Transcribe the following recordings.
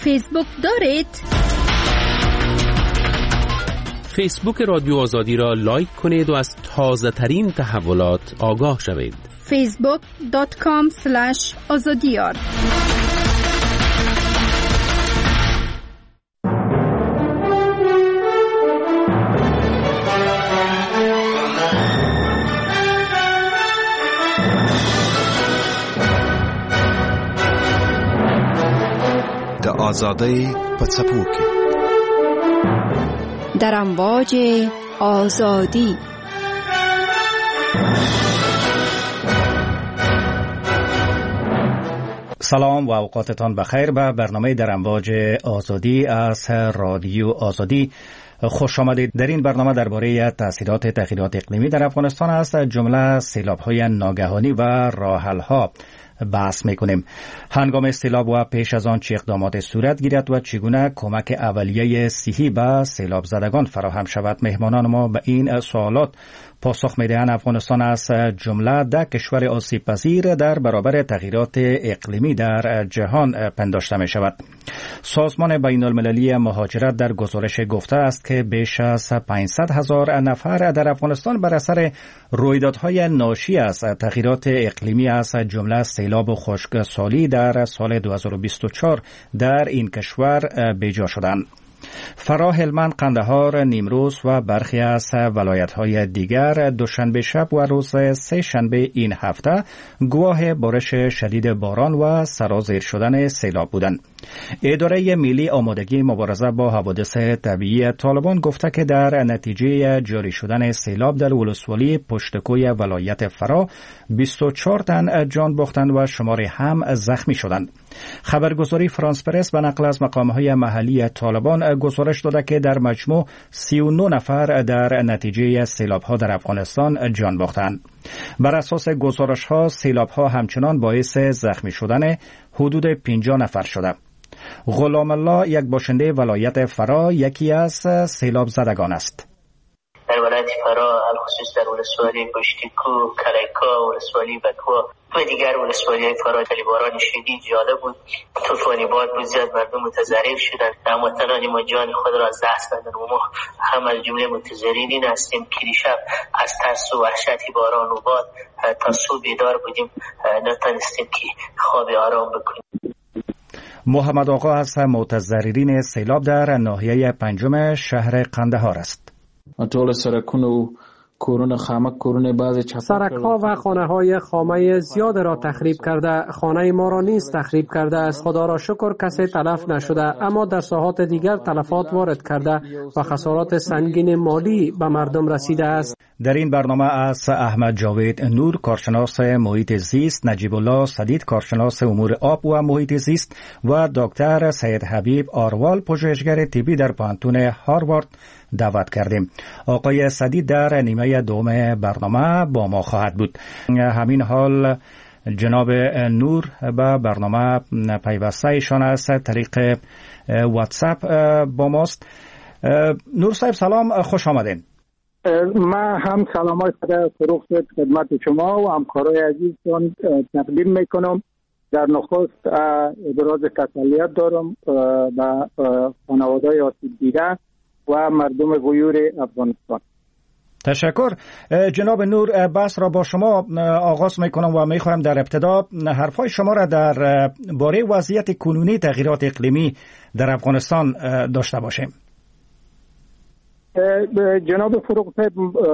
فیسبوک دارید؟ فیسبوک رادیو آزادی را لایک کنید و از تازه ترین تحولات آگاه شوید. facebook.com/azadiyar د آزادی په څپو کې در امواج آزادی. سلام و اوقاتتان بخیر. به برنامه در امواج آزادی از رادیو آزادی خوش آمدید. در این برنامه درباره تاثیرات تغییرات اقلیمی در افغانستان است، جمله سیلاب‌های ناگهانی و راه‌حل‌ها بحث میکنیم. هنگام سیلاب و پیش از آن چه اقدامات صورت گیرد و چگونه کمک اولیه صحی به سیلاب زدگان فراهم شود؟ مهمانان ما به این سوالات پاسخ میدهند. افغانستان از جمله 10 کشور آسیب پذیر در برابر تغییرات اقلیمی در جهان پنداشته می شود. سازمان بین المللی مهاجرت در گزارش گفته است که بیش از 500,000 نفر در افغانستان بر اثر رویدادهای ناشی از تغییرات اقلیمی از جمله سیلاب و خشکسالی در سال 2024 در این کشور بیجا شدند. فرا، هلمند، قندهار، نیمروز و برخی از ولایت‌های دیگر دوشنبه شب و روز سه شنبه این هفته گواه بارش شدید باران و سرازیر شدن سیلاب بودند. اداره ملی آمادگی مبارزه با حوادث طبیعی طالبان گفته که در نتیجه جاری شدن سیلاب در ولسوالی پشتکوی ولایت فرا 24 تن جان باختند و شماری هم زخمی شدند. خبرگزاری فرانس پرس به نقل از مقام‌های محلی طالبان گزارش داده که در مجموع 39 نفر در نتیجه سیلاب‌ها در افغانستان جان باختند. بر اساس گزارش‌ها سیلاب‌ها همچنان باعث زخمی شدن حدود 50 نفر شده. غلام الله، یک باشنده ولایت فرا، یکی از سیلاب زدگان است. در ولایت فرا الخصوص در ولسوالی پشتیکو، کلیکا، ولسوالی بکوا و دیگر ولسوالی فرا باران شدید زیاده بود. طوفانی باد بود، زیاد مردم متضرر شدند. هموطنان ما جان خود را از دست دادند و ما هم از جمله متضررین هستیم که دیشب از ترس و وحشت باران و باد تا صبح بیدار بودیم، نتونستیم که خواب آرام بکنیم. محمد آقا از متضررین سیلاب در ناحیه پنجم شهر قندهار است. ټول سرکونه و کورونه خامک کورونه بعضی سرک‌ها و خانه‌های خامه زیاد را تخریب کرده، خانه ما را نیز تخریب کرده است. خدا را شکر کسی تلف نشده، اما در ساحات دیگر تلفات وارد کرده و خسارات سنگین مالی به مردم رسیده است. در این برنامه از احمد جاوید نور، کارشناس محیط زیست، نجیب الله سدید، کارشناس امور آب و محیط زیست و دکتر سید حبیب آروال، پژوهشگر طبی در پوهنتون هاروارد دعوت کردیم. آقای سدید در نیمه دوم برنامه با ما خواهد بود. همین حال جناب نور به برنامه پیوسته ایشان از طریق واتساپ با ماست. نور صاحب سلام، خوش آمدین. من هم سلامای فروغ خدمت شما و همکارای عزیزتان تقدیم میکنم. در نخست ابراز تسلیت دارم به خانواده‌های آسیب دیده و مردم غیور افغانستان. تشکر. جناب نور، بحث را با شما آغاز میکنم و میخواهم در ابتدا حرفای شما را در باره وضعیت کنونی تغییرات اقلیمی در افغانستان داشته باشیم. جناب فروغ صاحب،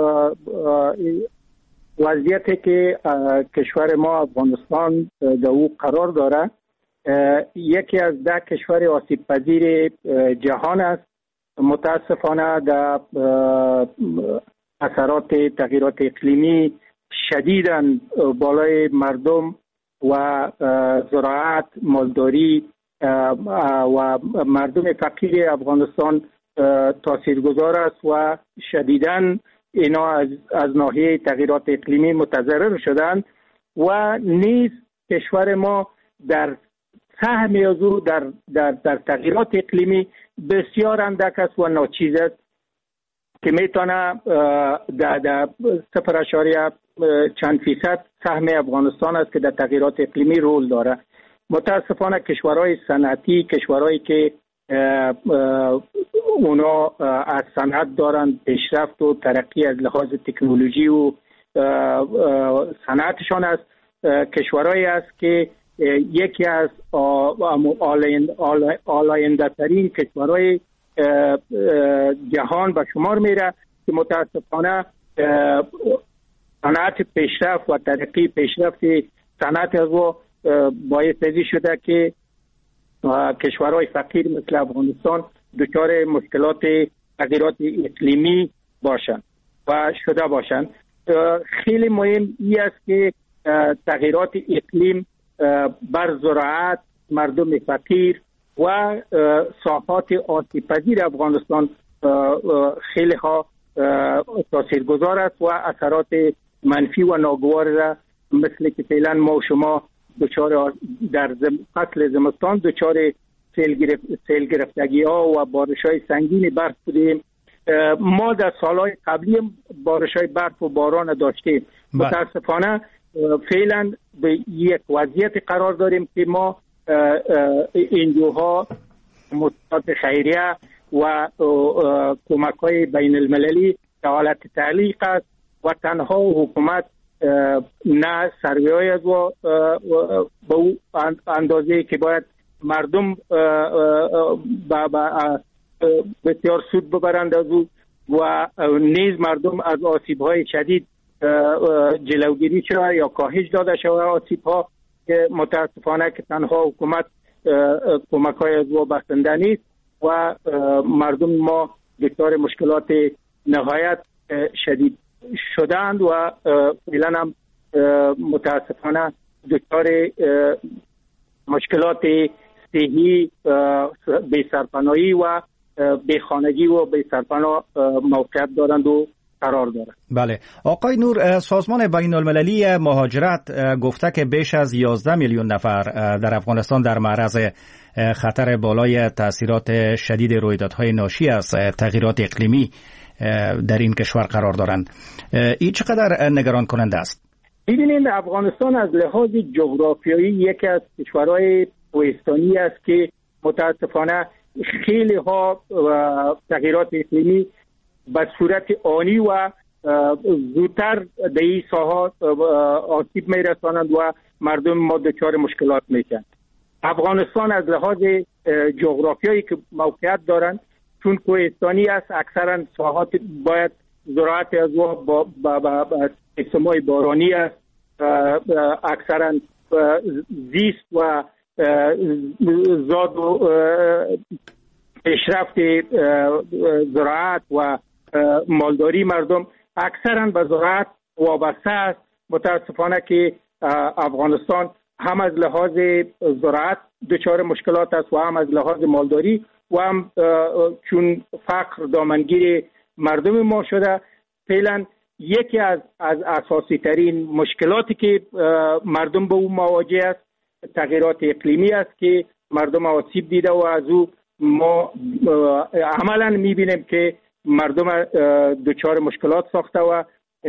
وضعیتی که کشور ما افغانستان در او قرار داره یکی از 10 کشور آسیب پذیر جهان است. متاسفانه در اثرات تغییرات اقلیمی شدیداً بالای مردم و زراعت، مالداری و مردم فقیر افغانستان تاثیرگذار است و شدیداً اینا از ناحیه تغییرات اقلیمی متضرر شدند و نیز کشور ما در سهم از او در تغییرات اقلیمی بسیار اندک است و ناچیز است که میتونه در 0.چند فیصد سهم افغانستان است که در تغییرات اقلیمی رول داره. متاسفانه کشورهای صنعتی، کشورهایی که اونا از صنعت دارن پیشرفت و ترقی از لحاظ تکنولوژی و صنعتشان است، کشورهایی است که یکی از آلاینده ترین کشورهای جهان به شمار میره که متاسفانه صنعت پیشرفت و ترقی پیشرفت صنعت از و باعث شده که کشورهای فقیر مثل افغانستان دچار مشکلات تغییرات اقلیمی باشند و شده باشند. خیلی مهم این است که تغییرات اقلیم بر زراعت، مردم فقیر و ساحات آسیب پذیر افغانستان خیلی ها تاثیرگذار است و اثرات منفی و ناگوار را مثل که فعلا ما و شما دچار در فصل زمستان دچار سیل گرفتگی ها و بارش های سنگین برف بودیم. ما در سالهای قبلی بارش های برف و باران داشتیم. متاسفانه فعلا به یک وضعیت قرار داریم که ما NGO مؤسسات خیریه و کمک های بین المللی در حالت تعلیق است و تنها حکومت نه سروی از و به او اندازه که باید مردم بسیار سود ببرند از او و نیز مردم از آسیب های شدید جلوگیری شود یا کاهش داده شود آسیب ها که متاسفانه که تنها حکومت کمک های از او بسنده نیست و مردم ما دچار مشکلات نهایت شدید شدند و فعلا هم متاسفانه دچار مشکلات صحی، بی‌سرپناهی و بیخانگی و بی‌سرپناه موقعیت دارند و قرار دارند. بله آقای نور، سازمان بین المللی مهاجرت گفته که بیش از 11 میلیون نفر در افغانستان در معرض خطر بالای تاثیرات شدید رویدادهای ناشی از تغییرات اقلیمی در این کشور قرار دارند. این چقدر نگران کننده است؟ ببینید افغانستان از لحاظ جغرافیایی یکی از کشورهای کوهستانی است که متاسفانه خیلی ها تغییرات اقلیمی به صورت آنی و زودتر در این ساحات آسیب میرسانند و مردم ما دچار مشکلات میشن. افغانستان از لحاظ جغرافیایی که موقعیت دارند چون کوهستانی است، اکثرا ساحات باید زراعت از و اقسامای بارانی است، اکثرا زیست و زاد و پیشرفت زراعت و مالداری مردم اکثرا به زراعت وابسته است. متاسفانه که افغانستان هم از لحاظ زراعت دچار مشکلات است و هم از لحاظ مالداری و هم چون فقر دامنگیر مردم ما شده. فعلا یکی از اساسی ترین مشکلاتی که مردم به او مواجه است تغییرات اقلیمی است که مردم آسیب دیده و از او ما عملا میبینیم که مردم دچار مشکلات ساخته و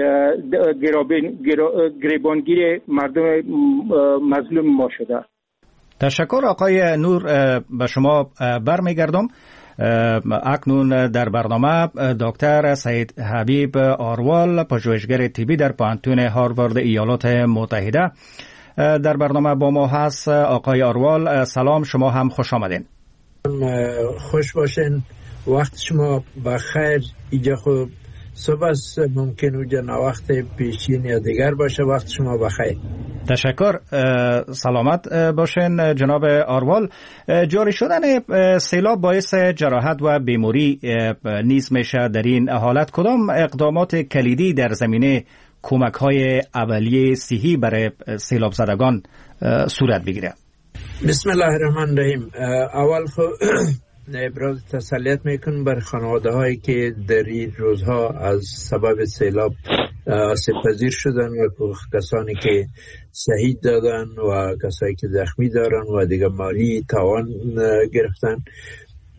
گریبانگیر مردم مظلوم ما شده. تشکر آقای نور. به شما برمیگردم. اکنون در برنامه دکتر سعید حبیب آروال، پژوهشگر طبی در پوهنتون هاروارد ایالات متحده در برنامه با ما هست. آقای آروال سلام، شما هم خوش آمدین. خوش باشین، وقت شما بخیر. اینجا خب صبح است، ممکن اونجا وقت پیشین یا دیگر باشه. وقت شما بخیر. تشکر، سلامت باشین جناب آروال. جاری شدن سیلاب باعث جراحت و بیماری نیز میشه. در این حالت کدام اقدامات کلیدی در زمینه کمک های اولیه صحی برای سیلاب زدگان صورت بگیره؟ بسم الله الرحمن الرحیم. اول خب ابراز تسلیت میکنم بر خانواده هایی که در این روزها از سبب سیلاب آسیب پذیر شدن و کسانی که شهید دادن و کسانی که زخمی دارن و دیگه مالی تاوان گرفتن.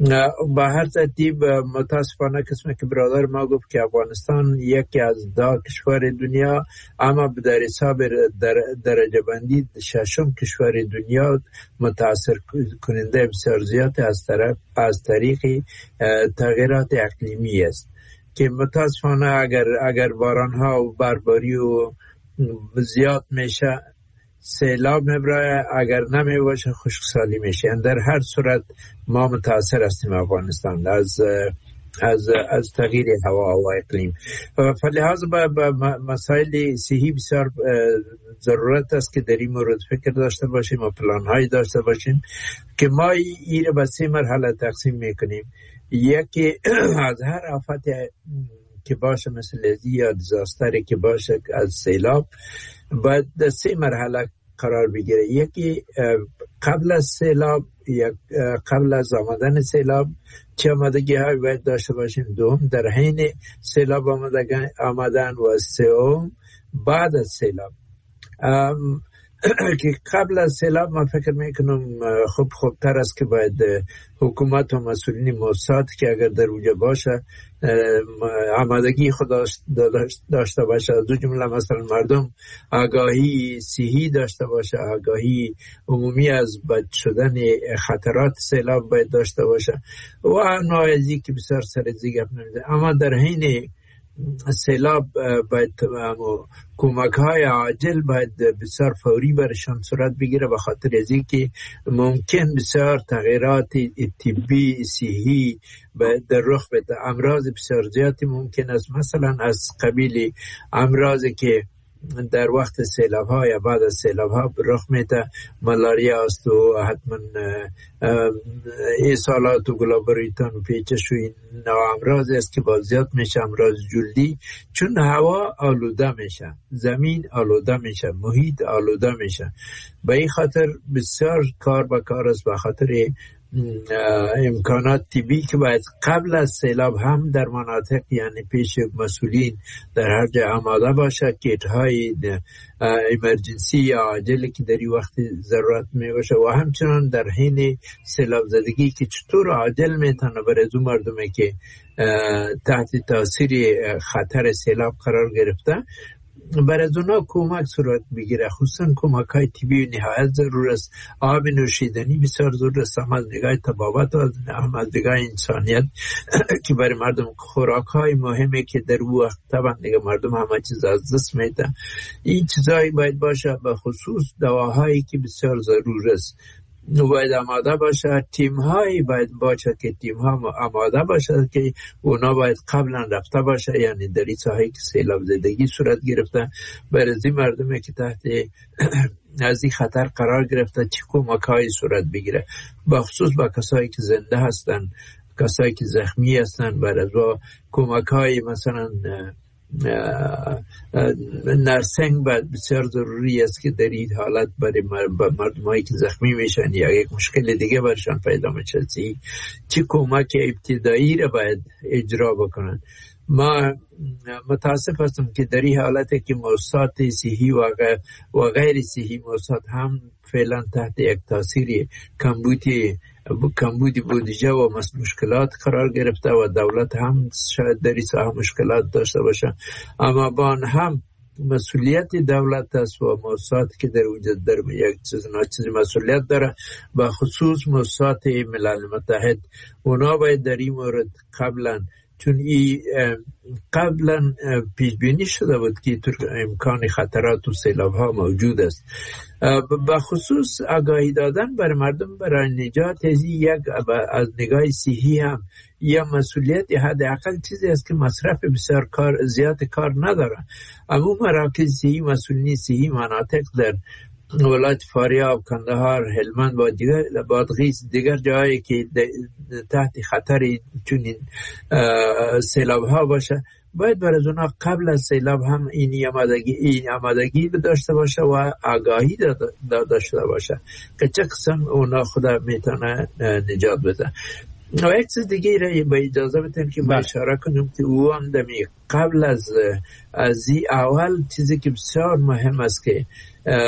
به هر ترتیب متاسفانه قسمی که برادر ما گفت که افغانستان یکی از 10 کشور دنیا، اما در حساب درجه بندی 6م کشور دنیا متاثر کننده بسیار زیاد از طریق تغییرات اقلیمی است که متاسفانه اگر بارانها و برباری و زیاد میشه سیلاب میبره، اگر نمیباشه خشکسالی میشه. در هر صورت ما متاثر هستیم افغانستان از تغییر هوا و اقلیم. فلحاظ به مسائل صحی بسیار ضرورت است که در این مورد فکر داشته باشیم و پلان هایی داشته باشیم که ما این به 3 مرحله تقسیم میکنیم. یکی از هر آفت که باشه مثل لزی یا دیزاستری که باشه از سیلاب باید در 3 مرحله قرار بگیره. یکی قبل از سیلاب یا قبل از آمدن سیلاب چه آمادگی های باید داشته باشیم. دوم در حین سیلاب آمدن و سوم بعد از سیلاب. که قبل از سیلاب من فکر میکنم خوبتر است که باید حکومت و مسئولین موساد که اگر در اوجه باشه آمادگی خود داشته باشه، از دو جمله مثلا مردم آگاهی صحی داشته باشه، آگاهی عمومی از بد شدن خطرات سیلاب باید داشته باشه و نوازی که بسیار سرزی گپ نمیده. اما در حین سیلاب باید کمک های عاجل باید بسیار فوری برشان صورت بگیره، به خاطر از اینکه ممکن بسیار تغییرات طبی صحی در رخ بده. امراض بسیار زیادی ممکن است، مثلا از قبیل امراضی که در وقت سیلاب ها یا بعد از سیلاب ها رخ میده، ملاریا است و حتما ایصالات و گلابریتان و پیچش و این نوع امراض است که باز زیاد میشه. امراض جلدی، چون هوا آلوده میشه، زمین آلوده میشه، محیط آلوده میشه. به این خاطر بسیار کار است، به خاطر امکانات طبی که باید قبل از سیلاب هم در مناطق یعنی پیش مسئولین در هر جای آماده باشه. کیت های ایمرجنسی یا عاجلی که در این وقت ضرورت می باشه و همچنان در حین سیلاب زدگی که چطور عاجل میتونه برای دو مردمی که تحت تاثیر خطر سیلاب قرار گرفته برای اونا کمک صورت بگیره. خصوصا کمک های طبی نهایت ضرور است. آب نوشیدنی بسیار ضرور است، هم از نگاه طبابت و هم از نگاه انسانیت که برای مردم خوراک های مهمه که در وقت طبعا دیگه مردم همه چیز از دست میده. این چیزایی باید باشه، به خصوص دواهایی که بسیار ضرور است باید آماده باشه. تیم هایی باید باشه که تیم ها آماده باشه که اونا باید قبلا رفته باشه، یعنی در این ساحه که سیلاب زدگی صورت گرفته برای این مردمی که تحت از این خطر قرار گرفته چه کمک‌هایی صورت بگیره، بخصوص با کسایی که زنده هستن، کسایی که زخمی هستن. برای کمک‌های مثلا نرسنگ باید بسیار ضروری است که در این حالت برای مردمایی که زخمی میشن یا یک مشکل دیگه برشان پیدا میشه چه کمک ابتدایی را باید اجرا بکنن. ما متاسف هستم که در این حالتی که موسسات صحی و غیر صحی موسسات هم فعلا تحت یک تاثیر کمبود بودجه و مشکلات قرار گرفته و دولت هم شاید در این ساحه مشکلات داشته باشه، اما با هم مسئولیت دولت است و موسسات که در وجود در یک چیز مسئولیت داره، به خصوص موسسات ملل متحد. اونا باید در این مورد چون قبلا پیش بینی شده بود که امکان خطرات و سیلاب ها موجود است. به خصوص آگاهی دادن بر مردم برای نجات از نگاه صحی هم یا مسئولیت حداقل چیزی است که مصرف بسیار زیاد کار نداره. اما مراکز صحی، مسئولین صحی مناطق در ولایت فاریاب، کندهار، هلمند و بادغیس دیگر جایی که تحت خطر چنین سیلاب ها باشه باید برای اونا قبل از سیلاب هم این آمادگی داشته باشه و آگاهی داشته باشه که چه قسم اونا خدا میتونه نجات بده. و یک چیز دیگه را با اجازه بتیم که با اشاره کنم که او هم دمی قبل از این اول چیزی که بسیار مهم است که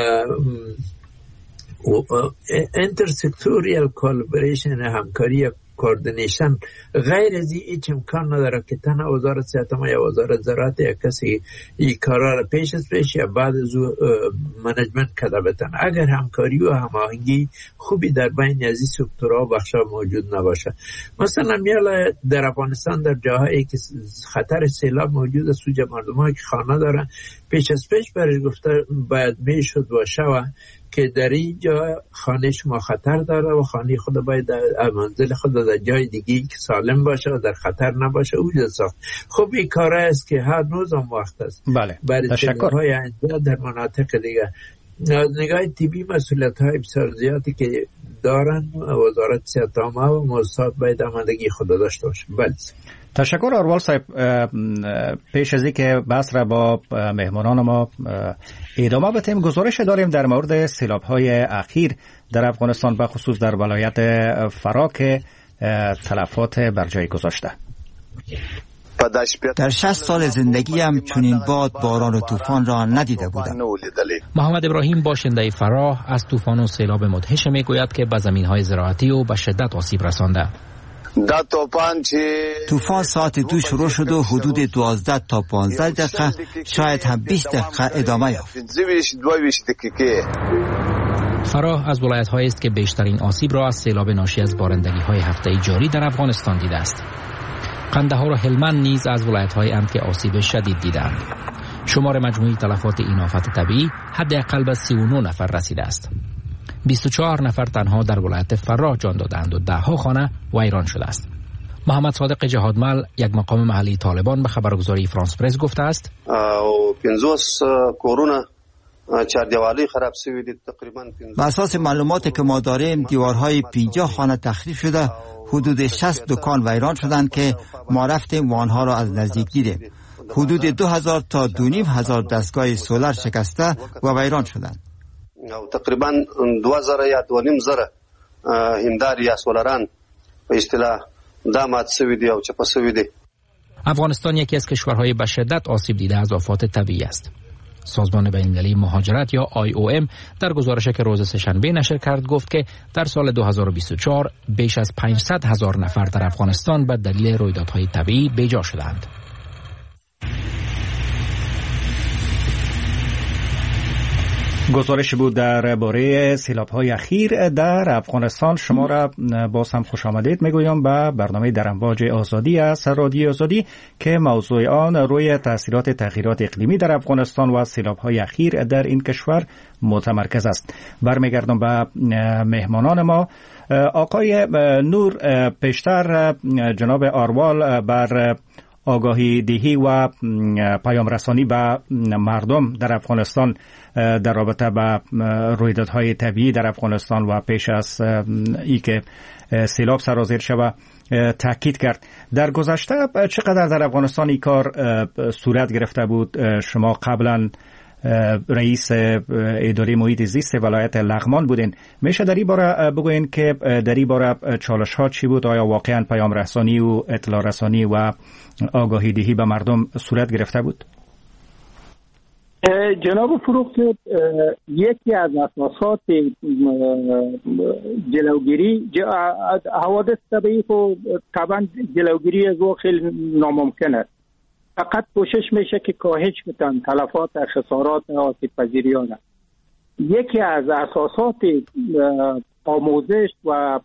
intersektorial collaboration، همکاری کوردینیشن غیر از هیچ امکان نداره که تنها وزارت صحت ما یا وزارت زراعت یا کسی این کارا را پیش یا بعد از منیجمنت کرده بتن. اگر همکاری و هماهنگی خوبی در بین از این سکتورها بخشا موجود نباشه، مثلا میالا در افغانستان در جاهایی که خطر سیلاب موجود است، سوی مردمایی که خانه دارن پیش برش گفته باید میشد باشه و که در اینجا خانه شما خطر داره و خانه خود باید منزل خود در جای دیگه که سالم باشه و در خطر نباشه اوجد ساخت. خب این کار است که هر روز هم وقت است. بله. برای تشکر. اینجا در مناطق دیگه نگاه طبی مسئولیت های بسیار زیادی که دارن وزارت صحت عامه و موسسات باید آمادگی خود داشته باشه. بله. تشکر اروال صاحب. پیش از اینکه بحث را با مهمانان ما ادامه بدیم، گزارش داریم در مورد سیلاب‌های اخیر در افغانستان به خصوص در ولایت فرا که تلفات بر جای گذاشته. در 60 سال زندگیم چنین باد، باران و طوفان را ندیده بودم. محمد ابراهیم باشنده فراه از طوفان و سیلاب مدهش میگوید که به زمین‌های زراعتی و به شدت آسیب رسانده. طوفان ساعت 2 شروع شد و حدود 12 تا 15 دقیقه شاید هم 20 دقیقه ادامه یافت. فراه از ولایت‌هایی است که بیشترین آسیب را از سیلاب ناشی از بارندگی‌های هفته‌ای جاری در افغانستان دیده است. قندهار و هلمند نیز از ولایت‌هایی اند که آسیب شدید دیدند. شمار مجموعی تلفات این آفت طبیعی حداقل به 39 نفر رسیده است. 24 نفر تنها در ولایت فراه جان دادند و 10 خانه ویران شده است. محمد صادق جهادمل، یک مقام محلی طالبان، به خبرگزاری فرانس پرس گفته است: بر اساس معلوماتی که ما داریم دیوارهای 50 خانه تخریب شده، حدود 60 دکان ویران شدند که ما رفتیم و آنها را از نزدیک دیدیم. حدود 2000 تا 2500 دستگاه سولر شکسته و ویران شدند. تقریبا 2000 یا 2500 همدار یا سولران به اصطلاح دامات سویدی او چپا سویدی. افغانستان یکی از کشورهای به شدت آسیب دیده از آفات طبیعی است. سازمان بین‌المللی مهاجرت یا IOM در گزارشی که روز سه‌شنبه نشر کرد گفت که در سال 2024 بیش از 500,000 نفر در افغانستان به دلیل رویدادهای طبیعی بیجا شدند. گزارش بود درباره سیلاب‌های اخیر در افغانستان. شما را باز هم خوش آمدید میگویم به برنامه در امواج آزادی از رادیو آزادی که موضوع آن روی تاثیرات تغییرات اقلیمی در افغانستان و سیلاب‌های اخیر در این کشور متمرکز است. برمیگردم به مهمانان ما. آقای نور، پیشتر جناب آروال بر آگاهی دهی و پیام رسانی به مردم در افغانستان در رابطه با رویدادهای طبیعی در افغانستان و پیش از ای که سیلاب سرازیر شود تاکید کرد. در گذشته چقدر در افغانستان این کار صورت گرفته بود؟ شما قبلا رئیس اداره محیط زیست ولایت لغمان بودین. میشه در این باره بگوین که در این باره چالش ها چی بود؟ آیا واقعا پیام رسانی و اطلاع رسانی و آگاهی دهی به مردم صورت گرفته بود؟ جناب فروخت، یکی از اساسات جلوگیری حوادث طبیعی و طبعا جلوگیری از او خیلی ناممکن است. فقط کوشش میشه که کاهش بدن تلفات خسارات آسیب پذیری ها. یکی از اساسات آموزش و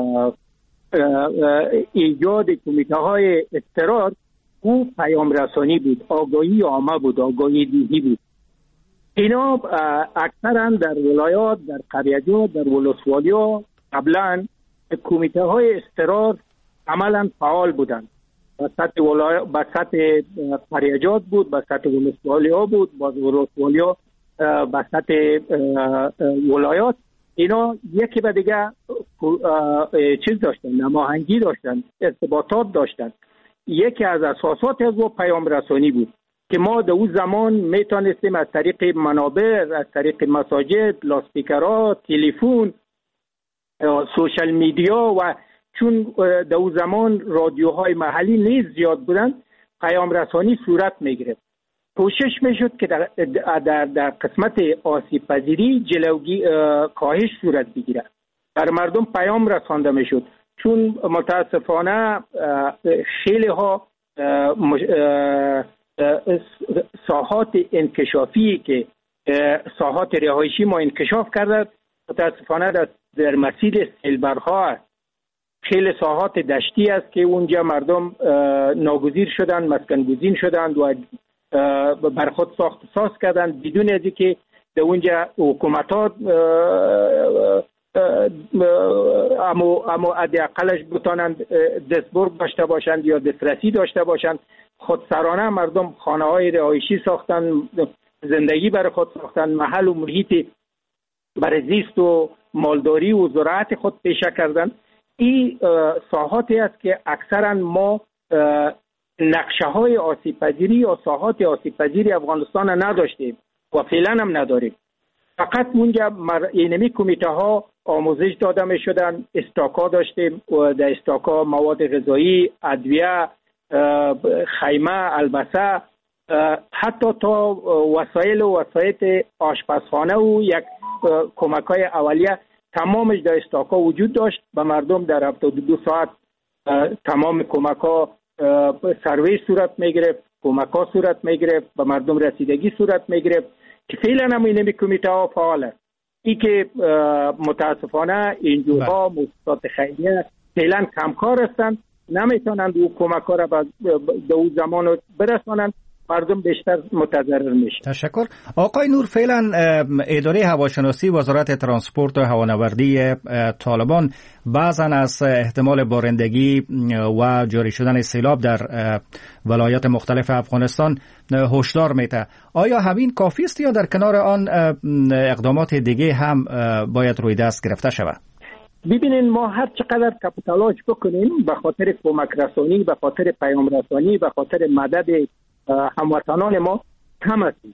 ایجاد کمیته های اضطرار او پیام رسانی بود، آگاهی عامه بود، آگاهی دهی بود. اینا اکثرا در ولایات، در قریه‌جات، در ولسوالی‌ها قبلا کمیته های اضطرار عملا فعال بودند. به سطح قریه‌جات بود، به سطح ولسوالی‌ها بود، باز ولسوالی‌ها به سطح ولایات. اینا یکی به دیگه چیز داشتن، نماهنگی داشتن، ارتباطات داشتن. یکی از اساسات از او پیام رسانی بود که ما در اون زمان میتونستیم از طریق منابر، از طریق مساجد، لاسپیکرها، تلفن، سوشال میدیا و چون در اون زمان رادیوهای محلی نیز زیاد بودن پیام رسانی صورت میگرفت. کوشش میشد که در قسمت آسیب پذیری کاهش صورت بگیره. بر مردم پیام رسانده میشد. چون متاسفانه خیلی ها ساحات انکشافی که ساحات رهایشی ما انکشاف کرده متاسفانه در مسیر سیلبرها خیلی ساحات دشتی است که اونجا مردم ناگزیر شدن، مسکن گزین شدند و بر خود ساخت ساز کردن بدون از اینکه در اونجا حکومتات اما حداقلش بتانند دستبرد داشته باشند یا دسترسی داشته باشند. خودسرانه مردم خانه های رهایشی ساختن، زندگی برای خود ساختن، محل و محیط برای زیست و مالداری و زراعت خود پیشه کردن. این ساحاتی است که اکثرا ما نقشه های آسیب پذیری یا ساحات آسیب پذیری افغانستان نداشتیم و فعلا هم نداریم. فقط اونجا اینمی کمیته ها آموزش داده می شدن، استاکا داشتیم و در استاکا مواد غذایی، ادویه، خیمه، البسه، حتی تا وسایل و وسایط آشپزخانه و یک کمک های اولیه تمامش در استاکا وجود داشت. به مردم در 72 ساعت تمام کمک ها سرویس صورت میگرفت، کمک ها صورت میگرفت، به مردم رسیدگی صورت میگرفت که فعلا هم اینمی کمیته ها فعاله. ای که متاسفانه اینجورها مؤسسات خیریه فعلا کمکار هستند، نمیتونند او کمک ها را به او زمان برسانند، مردم بیشتر متضرر میشه. تشکر. آقای نور، فعلا اداره هواشناسی وزارت ترانسپورت و هوانوردی طالبان بعضا از احتمال بارندگی و جاری شدن سیلاب در ولایات مختلف افغانستان هشدار میده. آیا همین کافی است یا در کنار آن اقدامات دیگه هم باید روی دست گرفته شود؟ ببینین، ما هر چقدر تلاش بکنیم به خاطر کمک رسانی، به خاطر پیام رسانی، به خاطر مدد هموطنان ما کم است.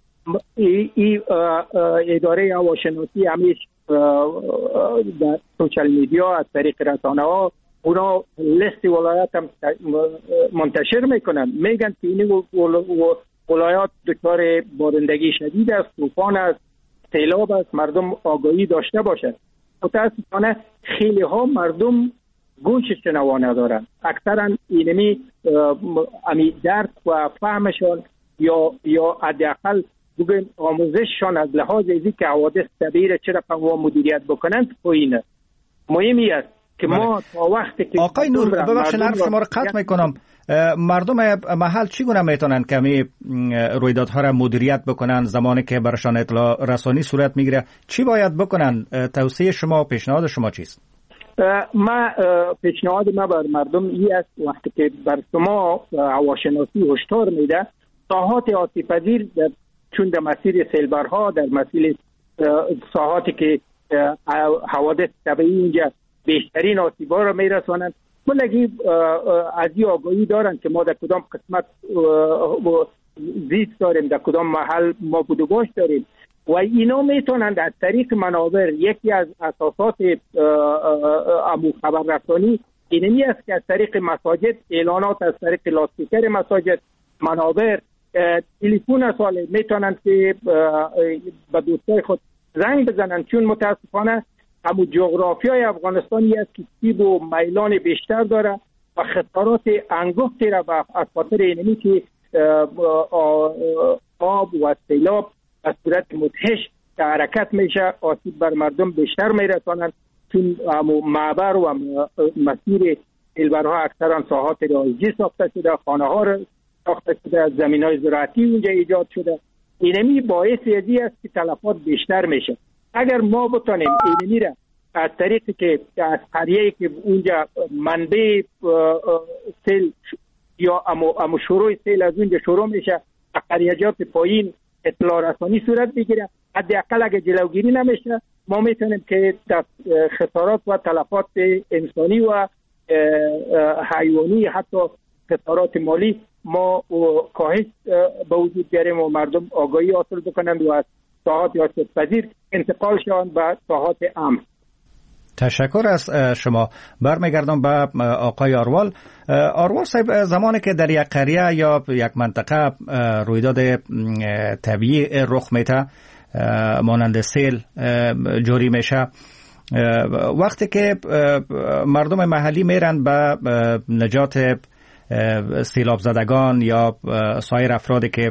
اداره هواشناسی همیشه در سوشال میدیا از طریق رسانه ها اونا لیست ولایات هم منتشر میکنن، میگن که این ولایات دچار بارندگی شدید است، طوفان است، سیلاب است، مردم آگاهی داشته باشند. متاسفانه خیلی ها مردم گوش شنوا ندارن. اکثرا اینمی درک و فهمشان یا حداقل بگویم آموزششان از لحاظ ازی که حوادث طبیعی چه رقم مدیریت بکنند پایینه. مهمی است که ما تا وقتی که آقای نور، ببخشید حرف شما رو قطع میکنم، مردم محل چگونه میتونن کمی رویدادها را مدیریت بکنن زمانی که برشان اطلاع رسانی صورت میگیره؟ چی باید بکنن؟ توصیه شما و پیشنهاد شما چیست؟ پیشنهاد ما بر مردم این است وقتی که بر شما هواشناسی هشدار میده، ساحات آسیب پذیر چون در مسیر سیلبرها، در مسیر ساحاتی که حوادث طبیعی اینجا بیشترین آسیب‌ها را میرسانند، بلگی از این آگاهی دارن که ما در کدام قسمت زیست داریم، در کدام محل ما بودوباش داریم و اینا میتونند از طریق منابر، یکی از اساسات امو خبررسانی اینمی است که از طریق مساجد، اعلانات از طریق لاسپیکر مساجد، منابر، تلفن ساله میتونند که به دوستای خود زنگ بزنن، چون متاسفانه همون جغرافیای افغانستانی است که سیب و میلان بیشتر داره و خطرات انگفتی را از خاطر اینمی که آب و سیلاب از صورت مدهش که حرکت میشه آسیب بر مردم بیشتر میرسانند، چون معبر و مسیر سیلبرها اکثرا ساحات رایجی ساخته شده، خانه ها را ساخته شده، زمین های زراعتی اونجا ایجاد شده. اینمی باعث ازی است که تلفات بیشتر میشه. اگر ما بتانیم اینمی را از طریقی که از قریه‌ای که اونجا منبع سیل یا امو شروع سیل از اونجا شروع میشه، قریه‌جات پایین اطلاع رسانی صورت بگیره، حداقل اگه جلوگیری نمیشه ما میتونیم که خسارات و تلفات انسانی و حیوانی، حتی خسارات مالی ما کاهش به وجود بیاریم و مردم آگاهی حاصل بکنند و از ساحات آسیب پذیر انتقال شوند به ساحات امن. تشکر از شما. برمیگردم به آقای آروال. آروال صاحب، زمانی که در یک قریه یا یک منطقه رویداد طبیعی رخ میده مانند سیل جاری میشه، وقتی که مردم محلی میرن به نجات سیلاب زدگان یا سایر افرادی که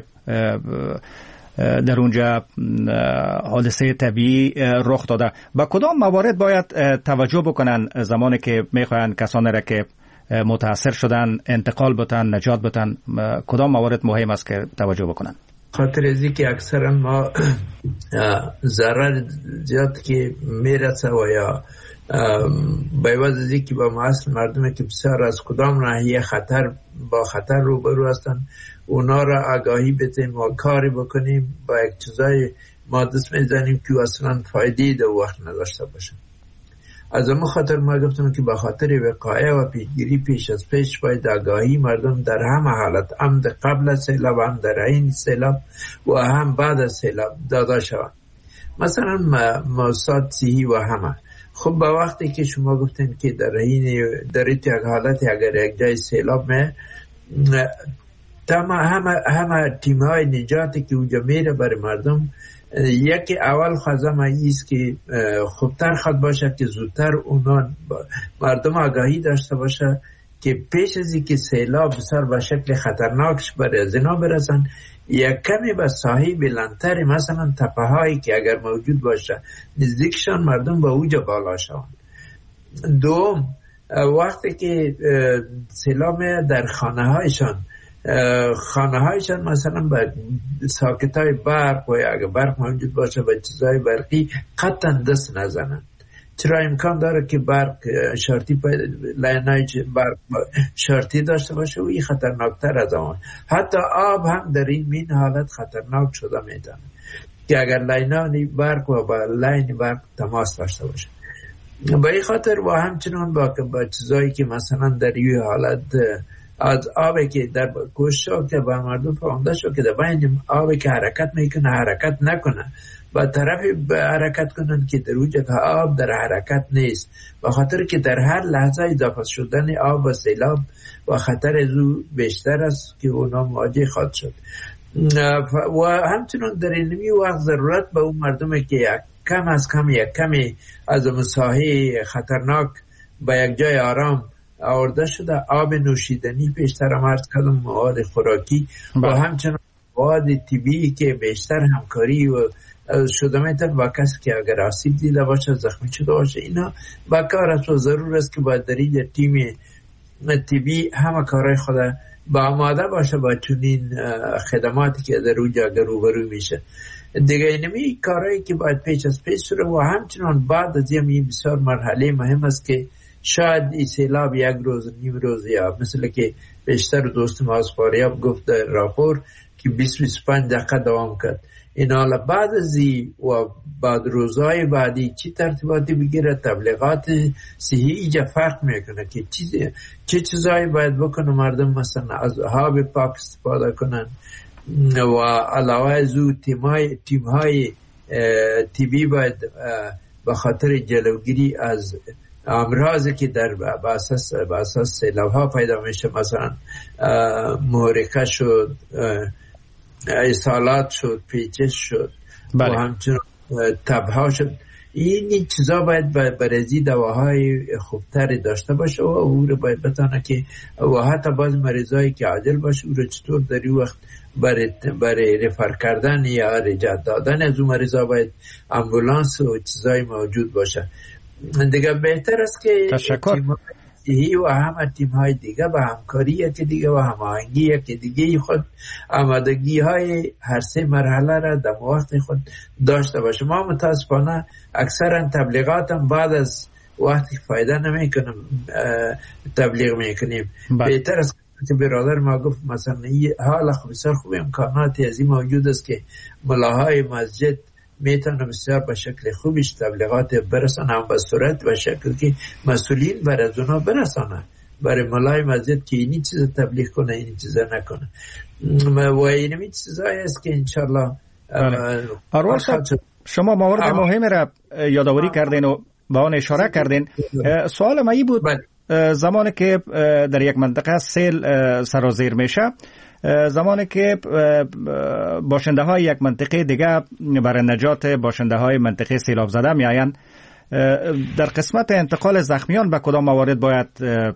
در اونجا حادثه طبیعی رخ داده، با کدام موارد باید توجه بکنن زمانی که میخواین کسانی را که متاثر شدن انتقال بتن، نجات بتن؟ کدام موارد مهم است که توجه بکنن؟ خاطر ازی که اکثرا ما ضرر زیاد که میرسه و یا بیواز ازی که با معاصر مردم که بسیار از کدام ناحیه با خطر روبرو هستن، اونا را آگاهی بدیم و کاری بکنیم با یک چیزای ما دست میزنیم که اصلا فایده در وقت نداشته باشه. از اون خاطر ما گفتم که به خاطر وقایع و پیشگیری پیش از پیش باید آگاهی مردم در همه حالت، هم در قبل از سیلاب، هم در حین سیلاب و هم بعد از سیلاب داده شوند. مثلا موساد صحی و همه. خب با وقتی که شما گفتین که در حین در یک حالت اگر یک جای سیلاب همه تیم‌های نجاتی که اونجا میره برای مردم، یکی اول خوازم ایست که خوبتر خود باشه که زودتر اونا مردم آگاهی داشته باشه که پیش از اینکه سیلاب بسیار به شکل خطرناکش برای از اینا برسن، یک کمی به ساحه بلندتر مثلا تپه هایی که اگر موجود باشه نزدیکشان مردم به اوجا بالا شوند. دوم، وقتی که سیلاب در خانه هایشان مثلا به ساکت های برق و اگر برق موجود باشه به چیزهای برقی قطعا دست نزنن، چرا امکان داره که برق شارتی لینای برق شارتی داشته باشه و این خطرناکتر از آن. حتی آب هم در این حالت خطرناک شده میتونه که اگر لینای برق و با لین برق تماس داشته باشه. با این خاطر و همچنان با چیزایی که مثلا در این حالت از آبی که در کوشش که با مردم فهمده شد که در بین آبی که حرکت میکنه حرکت نکنه، با طرفی حرکت کنن که در اوج آب در حرکت نیست، و خاطر که در هر لحظه اضافه شدن آب و سیلاب و خطر از او بیشتر است که اونا مواجه خواهد شد. و همچنان در این وقت ضرورت به اون مردمی که کم از کمی از مساحه خطرناک به یک جای آرام آورده شده، آب نوشیدنی بیشتر عرض کردم، مواد خوراکی و همچنان مواد طبیعی که بیشتر همکاری و شده میتر با کسی که اگر آسیب دیده باشه، زخمی شده باشه، اینا با کار است و ضرور است که باید در این تیم طبی همه کارهای خود با آماده باشه با چنین خدماتی که در اونجا روبرو میشه. دیگه اینمی کارهایی که باید پیش از پیش شده و همچنان بعد از این بسیار مرحله مهم است که شاید این سیلاب یک روز نیم روز یا مثل که بیشتر دوست ما از فاریاب گفت در راپور که 20-25 دقیقه دوام کرد. این حالا بعد از این و بعد روزهای بعدی چی ترتیباتی بگیره، تبلیغات صحی ایجا فرق میکنه که چه چیزایی باید بکنه مردم، مثلا از آب پاک استفاده کنن و علاوه از او تیم‌های طبی باید به خاطر جلوگیری از امراضی که در به اساس سیلاب‌ها پیدا میشه، مثلا محرقه شد، اسهالات شد، پیچش شد و همچنان تبها شد، این چیزا باید برای دواهای خوبتری داشته باشه و او رو باید بتانه که و حتی باز مریضایی که عاجل باشه او رو چطور در این وقت برای رفر کردن یا رجعت دادن از اون مریضا باید امبولانس و چیزای موجود باشه. دیگه بهتر است که تیم و همه تیم های دیگه با همکاری که دیگه و هماهنگی که دیگه خود آمادگی های هر سه مرحله را در وقت خود داشته باشه. ما متاسفانه اکثرا تبلیغاتم بعد از وقتی فایده نمیکنم تبلیغ میکنیم. بهتر است که برادر ما گفت مثلا حالا بسیار خوب امکاناتی از این موجود است که ملاهای مسجد میتونه بسیار به شکل خوبیش تبلیغات برسانه، هم به صورت و شکل که مسئولین بر از اونا برسانه برای ملای مسجد که اینی چیز تبلیغ کنه اینی چیز نکنه و اینمی چیزایی است که انشالله شما موارد مهم را یادآوری کردین و با آن اشاره کردین. سوال ما این بود زمانی که در یک منطقه سیل سرازیر میشه، زمانی که باشنده های یک منطقه دیگه برای نجات باشنده های منطقه سیلاب زده میآیند، در قسمت انتقال زخمیان به کدام موارد باید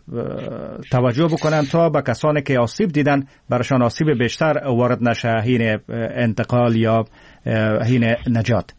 توجه بکنن تا به کسانی که آسیب دیدن برشان آسیب بیشتر وارد نشه هین انتقال یا هین نجات؟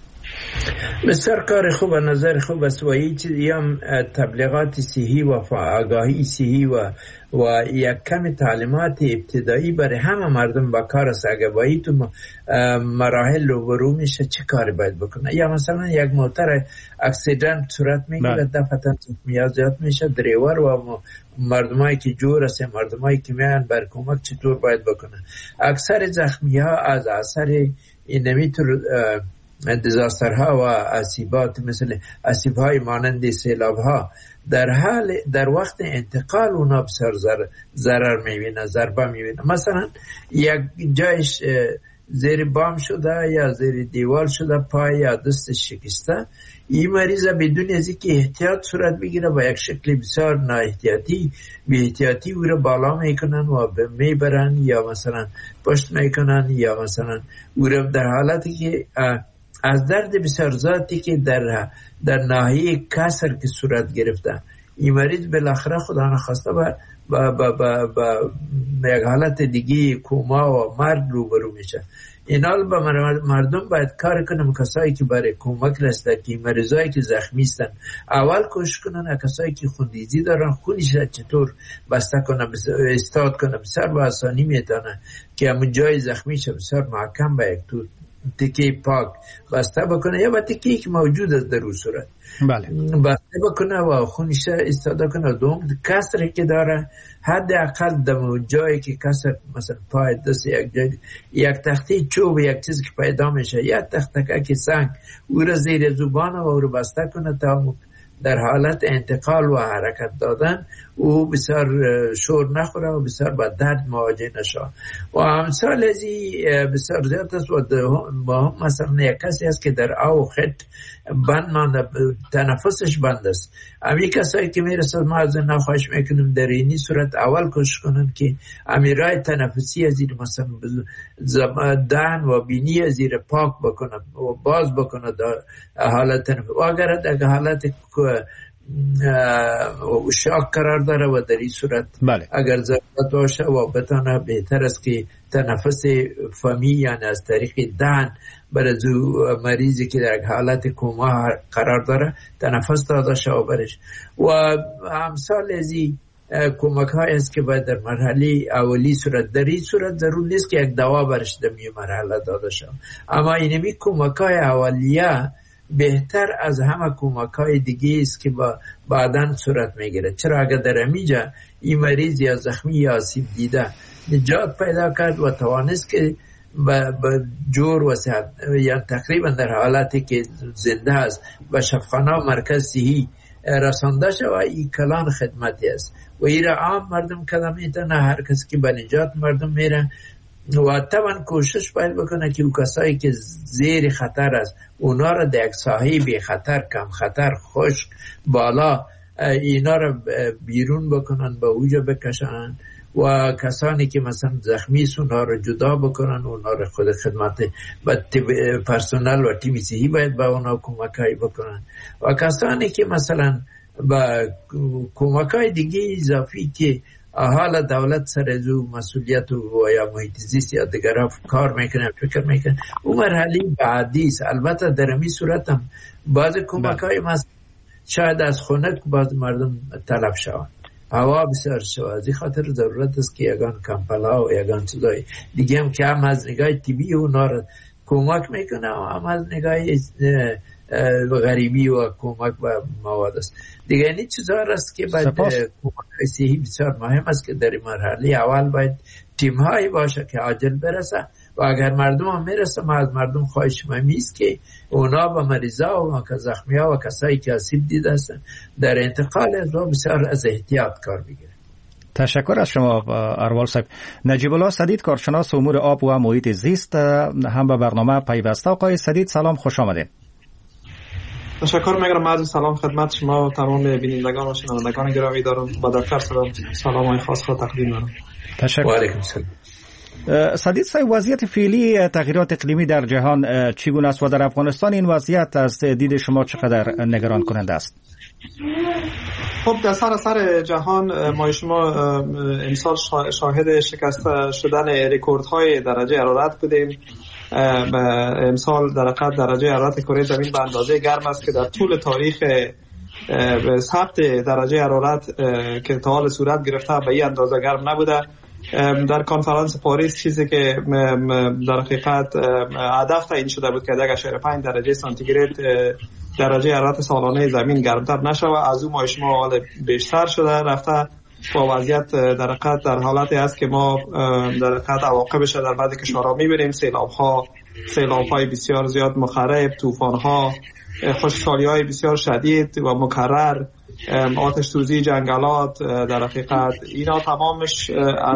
بسیار کار خوب و نظر خوب است و این چیزی هم تبلیغات صحی و آگاهی صحی و یک کم تعلیمات ابتدایی برای همه مردم با کار است. اگه باید تو مراحل روبرو میشه چه کاری باید بکنه؟ یا مثلا یک موتر اکسیدنت صورت میگیره دفعتا زخمیات زیاد میشه، دریور و مردمایی که جور است، مردمایی که میان بر کمک چطور باید بکنه؟ اکثر زخمی ها از اثر این نمیتون دیزاسترها و آسیبات مثل آسیب‌های مانند سیلاب‌ها در وقت انتقال اونا بسیار ضرر می‌بینه، ضربه می‌بینه. مثلا یک جایش زیر بام شده یا زیر دیوار شده، پای یا دستش شکسته، این مریض بدون از اینکه احتیاط صورت بگیره با یک شکل بسیار نااحتیاطی بی احتیاطی او رو بالا میکنن و میبرن یا مثلا پشت میکنن یا مثلا او رو در حالتی که از درد بسیار زیادی که در ناحیه کسر که صورت گرفته، این مریض بالاخره خدا نخواسته با یک حالت دیگه کوما و مرگ روبرو میشه. اینال با مردم باید کار کنم، کسایی که برای کمک رسته که مریضایی که زخمی هستن اول کوشش کنن، کسایی که خونریزی دارن خونش چطور بسته کنن استاد کنن، بسیار با آسانی میتونه که همون جای زخمی شه بسیار محکم با یک تکی پاک بسته بکنه یا با تکی که موجود است در اون صورت بسته بکنه و خونش استفاده کنه. دوم کسری که داره حداقل در جایی که کسر مثلا پای دست یک تخته چوب یک چیز که پیدا میشه یا تختکه که سنگ او را زیر زبان و او را بسته کنه تا در حالت انتقال و حرکت دادن او بسیار شور نخوره و بسیار با درد مواجه نشه. و امثال ازی بسیار زیاد است و مثلا یک کسی هست که در آو خط بند مانده، تنفسش بند است. امی کسایی که میرسد ما از نخواهش میکنیم در اینی صورت اول کوشش کنن که امیرای تنفسی از این مثلا دهن و بینی از این پاک بکنه و باز بکنه در حالت تنفس. و اگر در حالت شاک قرار داره و در این صورت اگر ضرورت باشه و بتانه بهتر است که تنفس فمی یعنی از طریق دهن برای مریضی که در حالت کوما قرار داره تنفس داده شو برش. و امثال ازی کمک های است که باید در مرحله اولی صورت، در این صورت ضرور نیست که یک دوا برش در می مرحله داده شو، اما اینمی کمک های اولیه بهتر از همه کمک های دیگه است که بعداً صورت میگیره. چرا اگر در امیجا این مریض یا زخمی یا آسیب دیده نجات پیدا کرد و توانست که با جور و صحت یا تقریبا در حالتی که زنده است و شفاخانه و مرکز صحی رسانده شد و این کلان خدمتی است و این را عام مردم کلام میتونه، هر کسی که به نجات مردم میره و طبعا کوشش باید بکنه که او کسایی که زیر خطر است اونا را در یک ساحه بی خطر، کم خطر، خشک، بالا اینا را بیرون بکنن، به اوجا بکشن و کسانی که مثلا زخمی است اونا را جدا بکنن، اونا را خود خدمت پرسنل و تیم صحی باید به اونا کمکایی بکنن و کسانی که مثلا با کمکای دیگه اضافی که حالا دولت سر از مسئولیت و یا محیط زیست یا دیگر کار میکنه فکر میکنه اون مرحله بعدی است. البته در این صورت هم بعض کمک‌های شاید از خنک بعض مردم طلب شوند، هوا بسیار شود، از این خاطر ضرورت است که یگان کمپلا و یگان چیزای دیگه هم که هم از نگاه طبی اونا را کمک میکنه و هم از نگاه غریبی و کمک به مواد است دیگه. این چیزا است که باید کمک صحی بسیار مهم است که در مرحله اول باید تیم هایی باشه که عاجل برسه و اگر مردم هم میرسه ما از مردم خواهش میست که اونا با مریضا و زخمی ها و کسایی که آسیب دیده هستن در انتقال از بسیار از احتیاط کار بگیره. تشکر از شما اروال صاحب. نجیب الله سدید، کارشناس امور آب و محیط زیست، هم به برنامه پیوسته. آقای سدید سلام، خوش آمدید. تشکر می‌کنم. عرض سلام خدمت شما و تمام بینندگان و شنوندگان گرامی دارم. با دفتر سلامای خاص خود تقدیم دارم. تشکر. و علیکم السلام. سدید صاحب، وضعیت فعلی تغییرات اقلیمی در جهان چگونه است و در افغانستان این وضعیت از دید شما چقدر نگران کننده است؟ خب در سر جهان ما شما امسال شاهد شکست شدن رکوردهای درجه حرارت بودیم. امسال در حقیقت درجه حرارت کره زمین به اندازه گرم است که در طول تاریخ ثبت درجه حرارت که تا حال صورت گرفته به این اندازه گرم نبوده. در کنفرانس پاریس چیزی که در حقیقت هدف تعیین شده بود که 1.5 درجه سانتیگراد درجه حرارت سالانه زمین گرمتر نشود، از اون ما شما بیشتر شده رفته و وضعیت در حقیقت در حالتی است که ما در حقیقت عواقبش در بعضی کشورها می‌بینیم. سیلاب‌های بسیار زیاد مخرب، طوفان‌ها، خشکسالی‌های بسیار شدید و مکرر، آتش سوزی جنگلات، در حقیقت اینا تمامش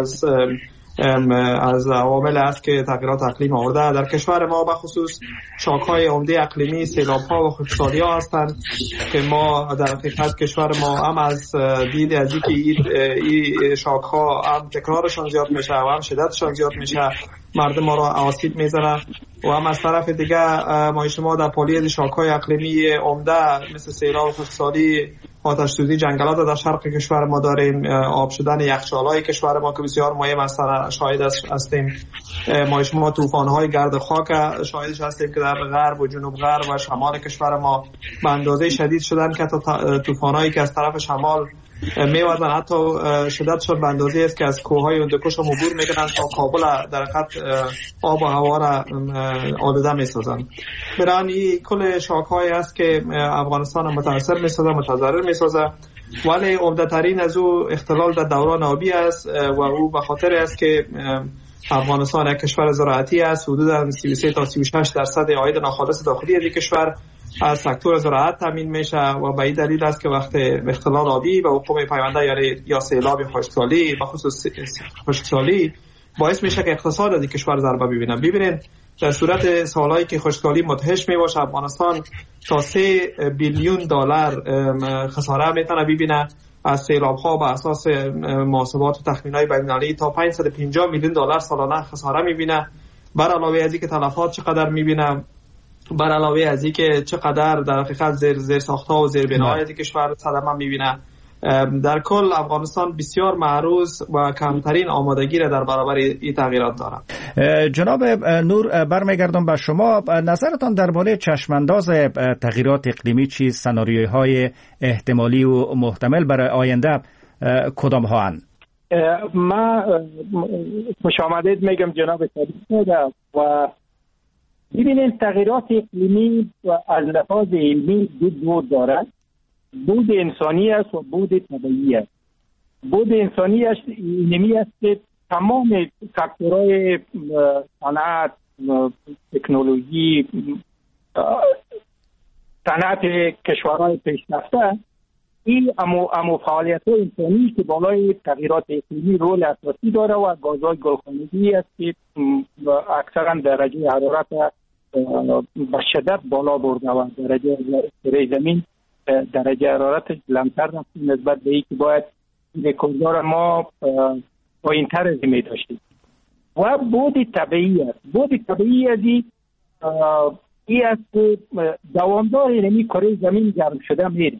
از عوامل است که تغییرات اقلیم آورده. در کشور ما به خصوص شاک‌های عمده اقلیمی سیلاب‌ها و خشکسالی‌ها هستند که ما در حقیقت کشور ما هم از دید از اینکه این شاک‌ها هم تکرارشان زیاد میشه و هم شدتشان زیاد میشه مردم ما را آسیب میزنه و هم از طرف دیگه ما شما در پالی شاک‌های اقلیمی عمده مثل سیلاب و خشکسالی، آتش سوزی جنگلات در شرق کشور ما داریم، آب شدن یخچال‌های کشور ما که بسیار مهم است شاهد هستیم. ما شما طوفان‌های گرد خاک شاهدش هستیم که در غرب و جنوب غرب و شمال کشور ما به اندازه شدید شدن که طوفان‌هایی که از طرف شمال میوزن حتی شدتشون به اندازه است که از کوههای هندوکش هم عبور میکنن تا کابل در حقیقت آب و هوا را آلوده میسازن. برای این کل شاک‌هایی است که افغانستان متاثر میسازه، متضرر میسازه، ولی عمده‌ترین از او اختلال در دوران آبی است و او به خاطر است که افغانستان یک کشور زراعتی است. حدود 33 تا 36% عاید ناخالص داخلی از کشور از سکتور زراعت تامین میشه و به این دلیل است که وقت اختلال آبی و وقوع پیونده یا سیلاب خشکسالی به خصوص خشکسالی باعث میشه که اقتصاد از کشور ضربه ببینه. ببینید در صورت سالهایی که خشکسالی مدهش میباشه افغانستان تا 3 بیلیون دلار خساره میتونه ببینه از سیلاب‌ها به اساس محاسبات و تخمین‌های بین‌المللی تا 550 میلیون دلار سالانه خساره میبینه. بر علاوه از اینکه تلفات چقدر میبینه، بر علاوه از اینکه چقدر در حقیقت زیر ساخت‌ها و زیر بناهای از کشور صدمه میبینه، در کل افغانستان بسیار معروض و کمترین آمادگی را در برابر این تغییرات دارد. جناب نور، برمیگردم به شما. نظرتان درباره چشمانداز تغییرات اقلیمی چیست؟ سناریوهای احتمالی و محتمل برای آینده کدام ها هستند؟ ما خوش آمدید میگم جناب صدیق و ببینید تغییرات اقلیمی از لحاظ علمی دو بود دارد. بود انسانی است و بود طبیعی است. بود انسانی است اینمی است که تمام سکتورهای صنعت، تکنولوژی، صنعت کشورهای پیشرفته این امو فعالیت انسانی که بالای تغییرات اقلیمی رول اساسی داره و گازهای گلخانگی است که اکثرا درجه حرارت به شدت بالا برده و درجه زمین درجه حرارت لمتر نسبت به اینکه باید رکورددار ما پایین‌تر از این داشتیم. و بود طبیعی است. بود طبیعی از این است که دوامدار اینمی کره زمین گرم شده میره.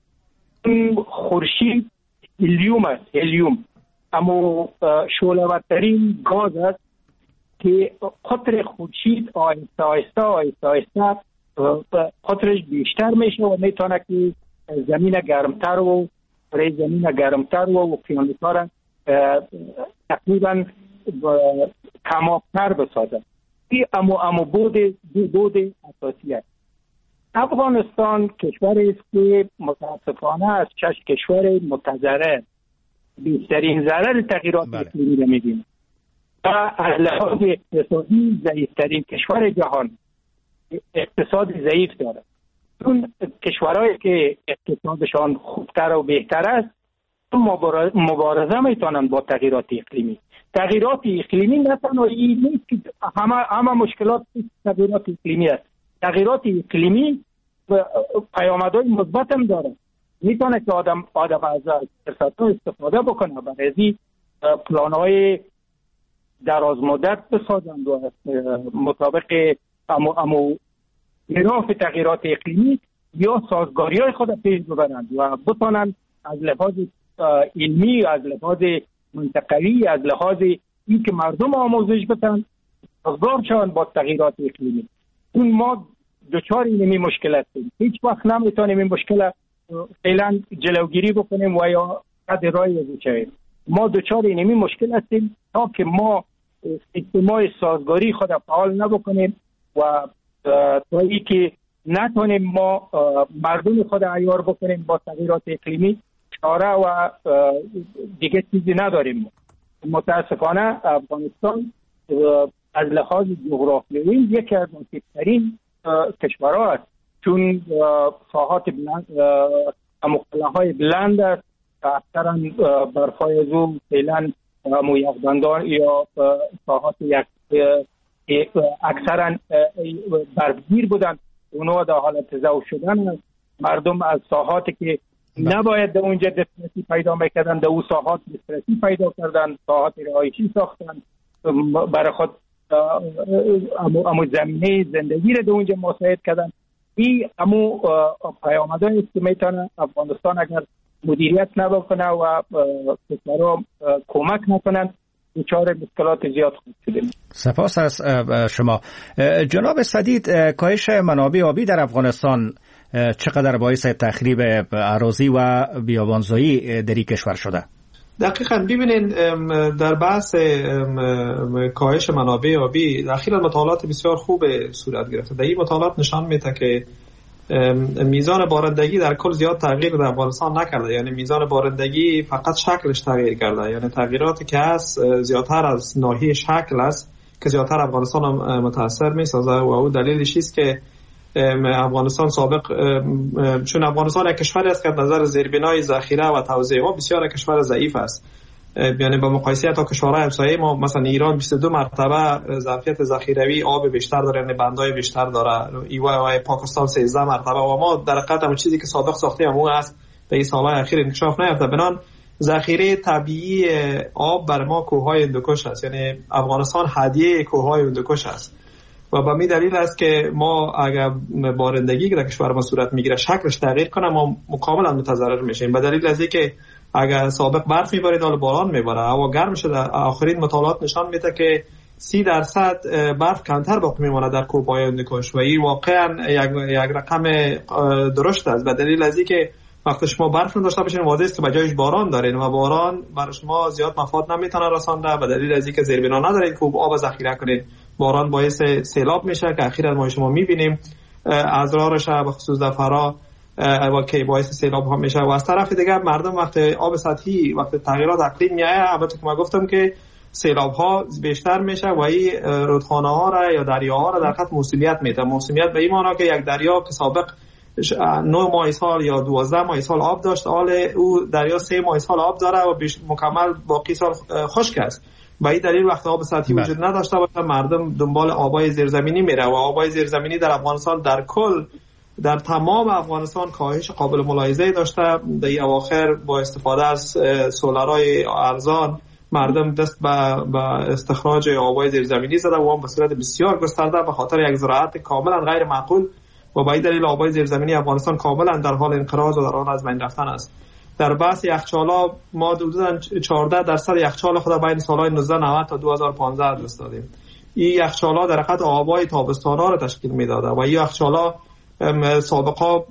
خورشید هلیوم است. هلیوم اما شعله‌ورترین گاز است که قطر خورشید آهسته قطرش بیشتر میشه و میتونه که زمین گرمتر و کره زمین گرمتر و اقیانوس‌ها را تقریبا کم‌آب‌تر بسازه. این اما بود اساسی است. افغانستان کشوری است که متاسفانه از 6 کشور متضرر بیشترین ضرر تغییرات اقلیمی را می‌بینه و از لحاظ اقتصادی ضعیف‌ترین کشور جهان اقتصاد ضعیف داره. اون کشورهایی که اقتصادشان خوبتر و بهتر است مبارزه میتونن با تغییرات اقلیمی. تغییرات اقلیمی نه تنها این نیست که همه مشکلات تغییرات اقلیمی است. تغییرات اقلیمی پیامدهای مثبت هم داره. میتونه که آدم از فرصت‌ها استفاده بکنه برای پلان‌های دراز مدت بسازند و مطابق امو گراف تغییرات اقلیمی یا سازگاری های خود پیش ببرند و بتانند از لحاظ علمی، از لحاظ منطقوی، از لحاظ این که مردم آموزش بتن سازگار شوند با تغییرات اقلیمی. اون ما دچار این مشکل هستیم، هیچ وقت نمیتونیم این مشکل فعلا جلوگیری بکنیم و یا قد رای بشویم. ما دچار این مشکل هستیم تا که ما سیستم‌های سازگاری خود فعال نبکنیم و تا ای که نتونیم ما مردم خود عیار بکنیم با تغییرات اقلیمی، چاره و دیگه چیزی نداریم. متاسفانه افغانستان از لحاظ جغرافیایی یکی از مناسب‌ترین کشورها است، چون ساحات بلند، مقله‌های بلند است، اکثرا برفای زو فعلا یخبندان یا ساحات اکثرا برفگیر بودند، اونها در حالت ضعف شدن است. مردم از ساحاتی که نباید در اونجا دسترسی پیدا میکردن در اون ساحات دسترسی پیدا کردن، ساحات رهایشی ساختن برای خود، امو زمینه زندگی رو در اونجا مساعد کردن. این امو پیامدهایی است که میتونه افغانستان اگر مدیریت نبکنه و کشورها کمک نکنند دچار مشکلات زیاد خود شدیم. سپاس از شما. جناب سدید، کاهش منابع آبی در افغانستان چقدر باعث تخریب اراضی و بیابانزایی در این کشور شده؟ دقیقاً ببینید، در بحث کاهش منابع آبی اخیراً مطالعات بسیار خوب صورت گرفته. در این مطالعات نشان میده که میزان بارندگی در کل زیاد تغییر در افغانستان نکرده، یعنی میزان بارندگی فقط شکلش تغییر کرده، یعنی تغییراتی که هست زیادتر از ناحیه شکل است که زیادتر افغانستان متاثر میسازه و او دلیلش است که افغانستان سابق، چون افغانستان یک کشوری است که از نظر زیربنای ذخیره و توزیع آب بسیار کشور ضعیف است، یعنی با مقایسه تا کشورهای همسایه ما مثلا ایران 22 مرتبه ظرفیت ذخیروی آب بیشتر داره، یعنی بندای بیشتر داره، و پاکستان 13 مرتبه، و ما در حقیقت همون چیزی که سابق ساختیم اون است در این سالهای اخیر انکشاف نیافته. بنان ذخیره طبیعی آب بر ما کوههای هندوکش است، یعنی افغانستان هدیه کوههای هندوکش است و به می دلیل است که ما اگر بارندگی که در کشور ما صورت میگیره شکلش تغییر کنه ما کاملا متضرر میشیم، به دلیل از اینکه اگر سابق برف میبارید حالا باران میباره، هوا گرم شده. آخرین مطالعات نشان میده که 30% برف کمتر باقی میمونه در کوههای هندوکش و این واقعا یک رقم درشت است، به دلیل از اینکه وقتی شما برف نداشته باشین واضحه است که بجایش باران دارین و باران برای شما زیاد مفاد نمیتونه رسانده، به دلیل از اینکه زیربنا ندارین که آب ذخیره کنین. باران باعث سیلاب میشه که اخیراً ما شما میبینیم اضرارش به خصوص در فرا و که باعث سیلاب هم میشه. و از طرف دیگه مردم وقتی آب سطحی وقتی تغییرات اقلیم میاد، البته که ما گفتم که سیلاب ها بیشتر میشه و این رودخانه ها را یا دریاها را در خط موسمیت میده. موسمیت به این معنی که یک دریا که سابق 9 ماه سال یا 12 ماه سال آب داشت، حال او دریا 3 ماه سال آب داره و مکمل باقی سال خشک است. به این دلیل وقتی آب سطحی وجود نداشته باشه مردم دنبال آبای زیرزمینی میره و آبای زیرزمینی در افغانستان در کل در تمام افغانستان کاهش قابل ملاحظه داشته. در این اواخر با استفاده از سولارهای ارزان مردم دست به استخراج آبای زیرزمینی زده و هم به صورت بسیار گسترده به خاطر یک زراعت کاملا غیر معقول و به این دلیل آبای زیرزمینی افغانستان کاملا در حال انقراض و در حال از بین رفتن است. در بحث یخچال‌ها ما حدوداً 14% یخچال خود بین سال‌های 1990 تا 2015 دست دادیم. این یخچال‌ها در حقیقت آبای تابستان‌ها را تشکیل می‌داده و این یخچال‌ها سابقا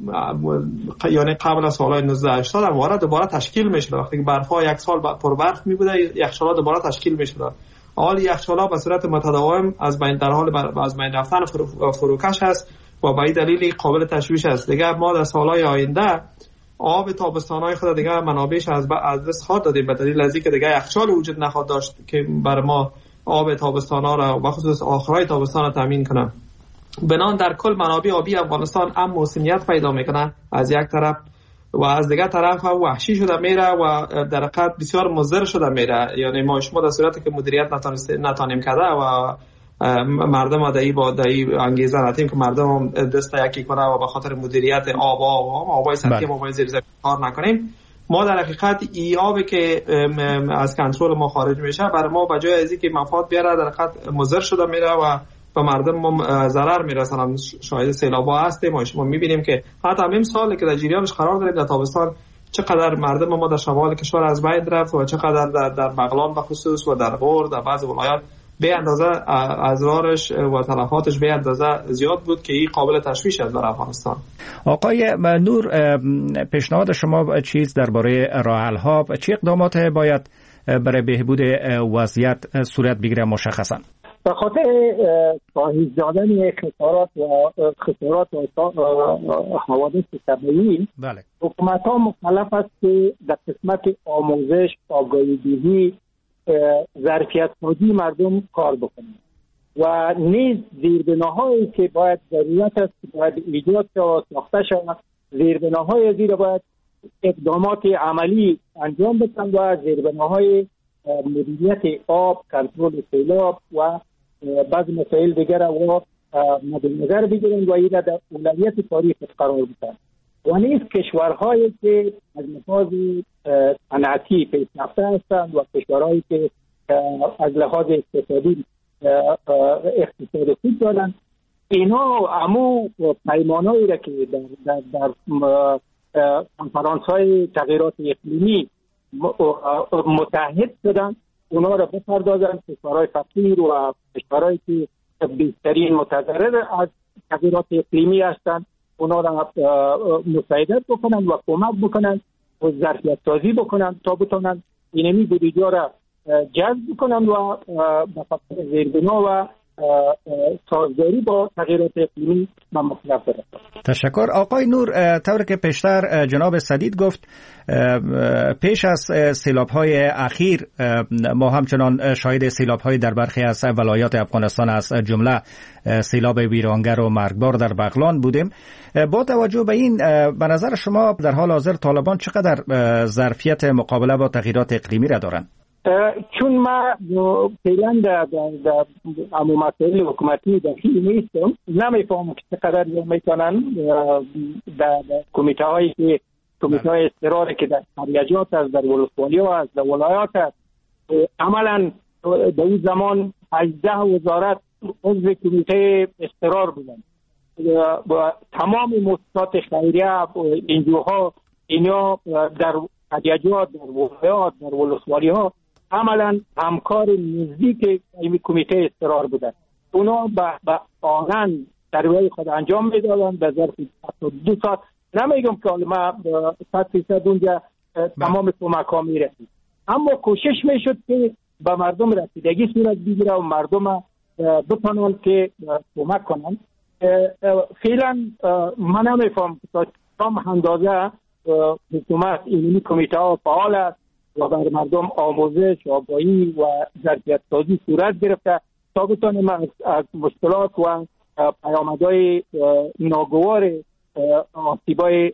یعنی قبل از سال‌های 1980 هم وارد دوباره تشکیل می‌شد. وقتی که برف‌ها یک سال پر برف می‌بوده یخچال‌ها دوباره تشکیل می‌شد. حال یخچال‌ها به صورت متداوم از بین در حال از بین رفتن فروکش است و به این دلیل قابل تشویش است. دیگه ما در سال‌های آینده آب تابستان‌های خود دیگه منابعش از دست خواهد دادیم به دلیل از اینکه دیگه یخچال وجود نخواهد داشت که بر ما آب تابستان‌ها را و خصوص آخرای تابستان را تامین کنه. بنان در کل منابع آبی افغانستان هم موسمیت پیدا میکنه از یک طرف و از دیگر طرف هم وحشی شده میره و در حقیقت بسیار مضر شده میره. یعنی ما شما در صورتی که مدیریت نتانیم کرده و مردم آدایی با دایی انگیزه ندیم که مردم دست یکی کنه و به خاطر مدیریت آبای سطحی و آبای زیرزمینی کار نکنیم ما در حقیقت ای آبی که از کنترل ما خارج میشه برای ما بجای از اینکه مفاد بیاره در حقیقت مضر شده میره و به مردم ما ضرر میرسه. شاهد سیلاب‌ها هستیم و شما میبینیم که حتی همین سالی که در جریانش قرار داریم در تابستان چقدر مردم ما در شمال کشور از بین رفت و چقدر در بغلان به خصوص و در غور در بعض ولایات به اندازه اضرارش و تلفاتش به اندازه زیاد بود که این قابل تشویش است در افغانستان. آقای نور، پیشنهاد شما چیز درباره راه‌حل‌ها، چه اقدامات باید برای بهبود وضعیت صورت بگیره مشخصاً؟ به خاطر کاهش دادن خسارات و حوادث طبیعی، حکومت‌ها مکلف است که در قسمت آموزش، آگاهی‌دهی، ظرفیت‌سازی مردم کار بکنند و نیز زیربناهایی که باید ضرورت است باید ایجاد و ساخته شود، زیربناهای زیر باید اقدامات عملی انجام بدن و زیربناهای مدیریت آب، کنترل سیلاب و بعض مسائل دیگر و مد نظر بگیرند و این را در اولویت تاریخ قرار بدن. و نیز کشورهایی که از لحاظ صنعتی پیشرفته هستند و کشورهایی که از لحاظ اقتصادی اقتصاد خوب دارند، اینا همو پیمانهایی را که در کنفرانس‌های تغییرات اقلیمی متحد شدن اونا را بپردازن. کشورهای فقیر و کشورهایی که بیشترین متضرر از تغییرات اقلیمی هستند اونا را مساعدت بکنن و کمک بکنن و ظرفیت سازی بکنن تا بتونن اینمی بودجه را جذب بکنن و به خاطر زیربنا و سازگاری با تغییرات اقلیمی به مطلب برسند. تشکر. آقای نور، طور که پیشتر جناب سدید گفت، پیش از سیلاب‌های اخیر ما همچنان شاهد سیلاب‌های در برخی از ولایات افغانستان از جمله سیلاب ویرانگر و مرگبار در بغلان بودیم. با توجه به این، به نظر شما در حال حاضر طالبان چقدر ظرفیت مقابله با تغییرات اقلیمی را دارند؟ چون ما فعلا در مسائل حکومتی داخلی نیستم، نمیفهمم که چقدر میتونن در کمیته های اضطراری که در قریجات است، در ولسوالی‌ها است، در ولایات است، عملا در این زمان 18 وزارت عضو کمیته اضطرار بودند و تمام مؤسسات خیریه انجوها اینا در قریجات، در ولایات، در ولسوالی‌ها عملا همکار نزدیک این کمیته اضطرار بودند. اونا به آنن در خود انجام میدادن به ظرف 2 ساعت. نمیگم که ما 100% اونجا تمام کمک ها میرسید، اما کوشش میشد که به مردم رسیدگی صورت بگیره و مردم بتونن که کمک کنن. فعلا من نمیفهم تا کام اندازه حکومت این کمیته ها فعال است و بر مردم آموزش، آگاهی و ظرفیت سازی صورت گرفته تا بتونیم از مشکلات و پیامدهای ناگوار آسیبای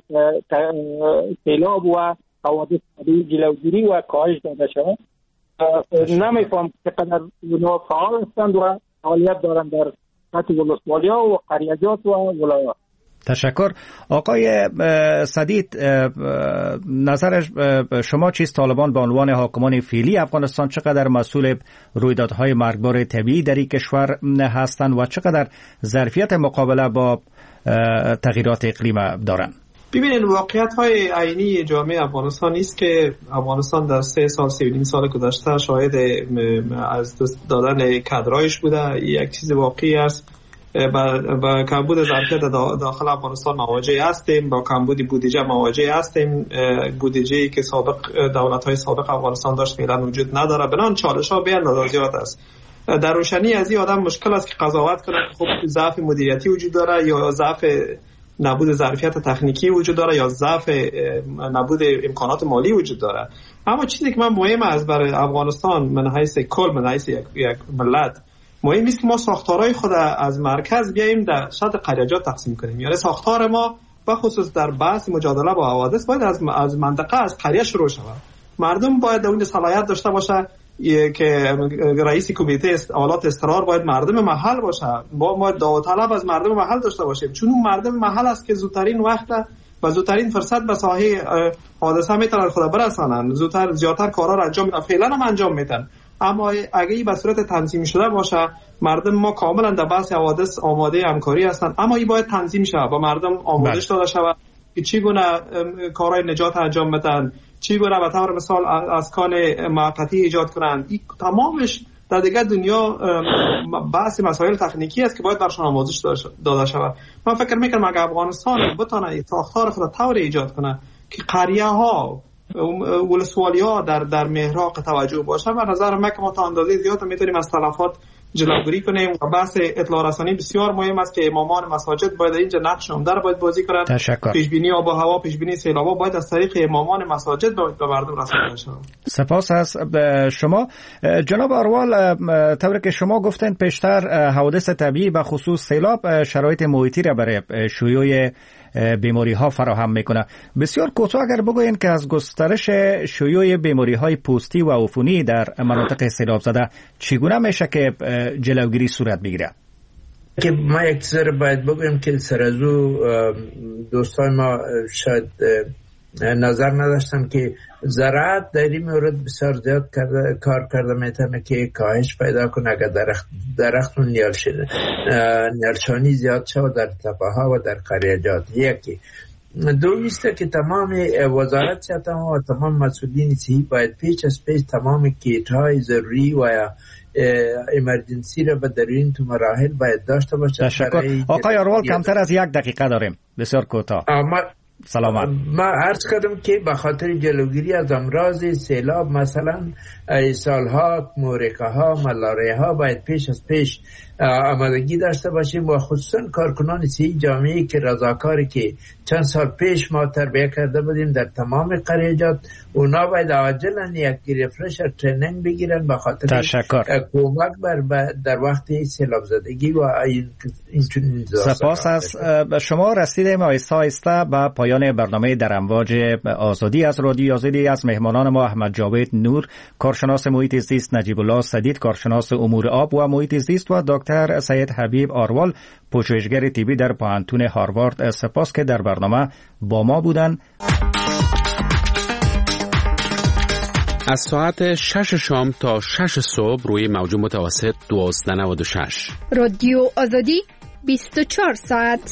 سیلاب و حوادث طبیعی جلوگیری و کاهش داده شود. نمیفهم چقدر اونا فعال هستند و فعالیت دارند در سطح ولسوالی‌ها و قریجات و ولایات. تشکر. آقای سدید، نظر شما چیست؟ طالبان به عنوان حاکمان فعلی افغانستان چقدر مسئول رویدادهای مرگبار طبیعی در این کشور هستند و چقدر ظرفیت مقابله با تغییرات اقلیم دارند؟ ببینید، واقعیت‌های عینی جامعه افغانستان است که افغانستان در 3 سال 3.5 سال گذشته شاهد از دست دادن کادرایش بوده. یک چیز واقعی است. با کمبود ظرفیت داخل افغانستان مواجه هستیم، با کمبود بودجه مواجه هستیم. بودجه‌ای که دولت‌های سابق افغانستان داشت فعلا وجود نداره. بنان چالش‌ها به اندازه زیاد است. در روشنی از این آدم مشکل است که قضاوت کنه خب ضعف مدیریتی وجود داره یا ضعف نبود ظرفیت تکنیکی وجود داره یا ضعف نبود امکانات مالی وجود داره. اما چیزی که من مهم است برای افغانستان من حیث کل، من حیث یک ملت، مهم است که ما ساختارهای خود از مرکز بیاییم در سطح قریجات تقسیم کنیم. یعنی ساختار ما به خصوص در بحث مجادله با حوادث باید از منطقه، از قریه شروع شود. مردم باید اون صلاحیت داشته باشه که رئیس کمیته آلات اضطرار باید مردم محل باشه. ما داوطلب از مردم محل داشته باشیم، چون اون مردم محل است که زودترین وقت و زودترین فرصت به ساحه حادثه میتونن خود برسانن، زیادتر کارا را انجام میدن، فعلا هم انجام میدن. اما اگه این به صورت تنظیم شده باشه، مردم ما کاملا در بحث حوادث آماده همکاری هستند، اما این باید تنظیم شود و مردم آمادش داده شود که چگونه کارهای نجات انجام بدن، چگونه به طور مثال اسکان موقتی ایجاد کنند. این تمامش در دیگه دنیا بحث مسائل تکنیکی است که باید برشان آموزش داده شود. من فکر میکنم اگر افغانستان بتونه ساختار خود طور ایجاد کنه که قریه ها ولسوالی ها در محراق توجه باشه، و نظر من که ما تا اندازه زیاد میتونیم از تلفات جلوگیری کنیم. و بحث اطلاع رسانی بسیار مهم است که امامان مساجد باید اینجا نقش عمده را باید بازی کنند. پیش بینی آب و هوا، پیش بینی سیلاب‌ها باید از طریق امامان مساجد باید به مردم رسانده شود. سپاس از شما جناب اروال. طوری که شما گفتین پیشتر حوادث طبیعی به خصوص سیلاب شرایط محیطی را برای شیوع بیماری ها فراهم میکنه. بسیار کوتاه اگر بگوین که از گسترش شیوع بیماری های پوستی و عفونی در مناطق سیلاب زده چگونه میشه که جلوگیری صورت بگیره؟ که ما یک سر باید بگویم که سر از او دوستان ما شاید نظر نداشتن که زراعت در این مورد بسیار زیاد کار کرده میتونه که کاهش پیدا کنه اگر درختون نیال شده، نیالشانی زیاد شد در تپه ها و در قریجات. یکی دومیسته که تمام وزارت صحت و تمام مسئولین صحی باید پیش از پیش تمام کیت های ضروری و امرجنسی را به در این تو مراحل باید داشته باشه. تشکر. آقای اروال کمتر از 1 دقیقه داریم، بسیار کوتاه. سلامت. ما عرض کردم که به خاطر جلوگیری از امراض سیلاب مثلا اسهال‌ها، مورقه‌ها، ملاریاها باید پیش از پیش آمادگی داشته باشیم و خصوصا کارکنان صحی جامعه که رضاکاری که چند سال پیش ما تربیت کرده بودیم در تمام قریجات، اونا باید عاجلا یک ریفرشر ترینینگ بگیرن به خاطر کمک در وقت سیلاب زدگی و این. سپاس از شما. رسیدیم آهسته آهسته به پایان برنامه در امواج آزادی از رادیو آزادی. از مهمانان ما احمد جاوید نور، کارشناس محیط زیست، نجیب الله سدید، کارشناس امور آب و محیط زیست، و دکتر سید حبیب آروال، پژوهشگر طبی در پوهنتون هاروارد. سپاس که در برنامه با ما بودن. از ساعت 6 شام تا 6 صبح روی موج متوسط 1296 رادیو آزادی 24 ساعت.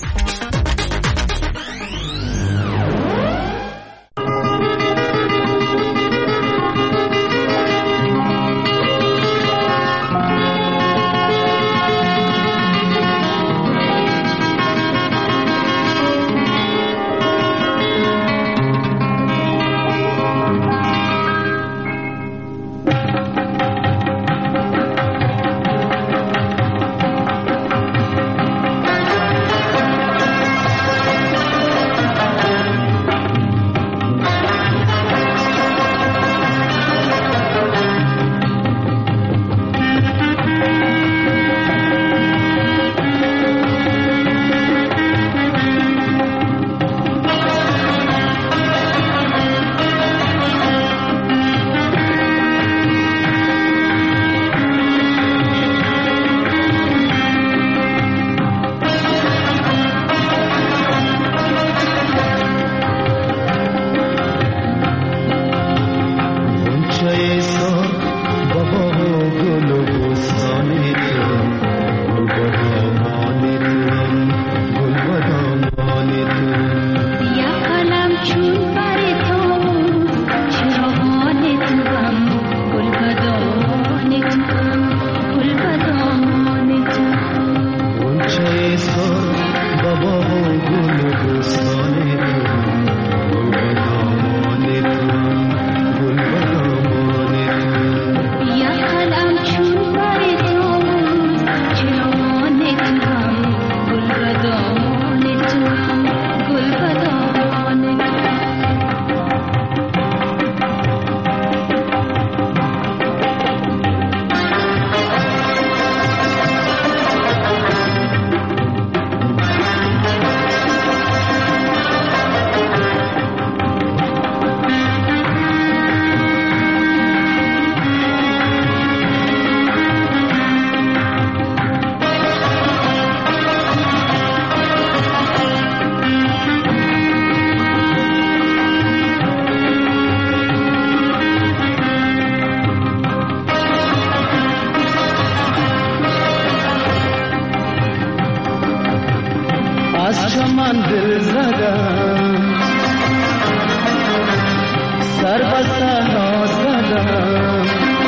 سر به صحرا زدم،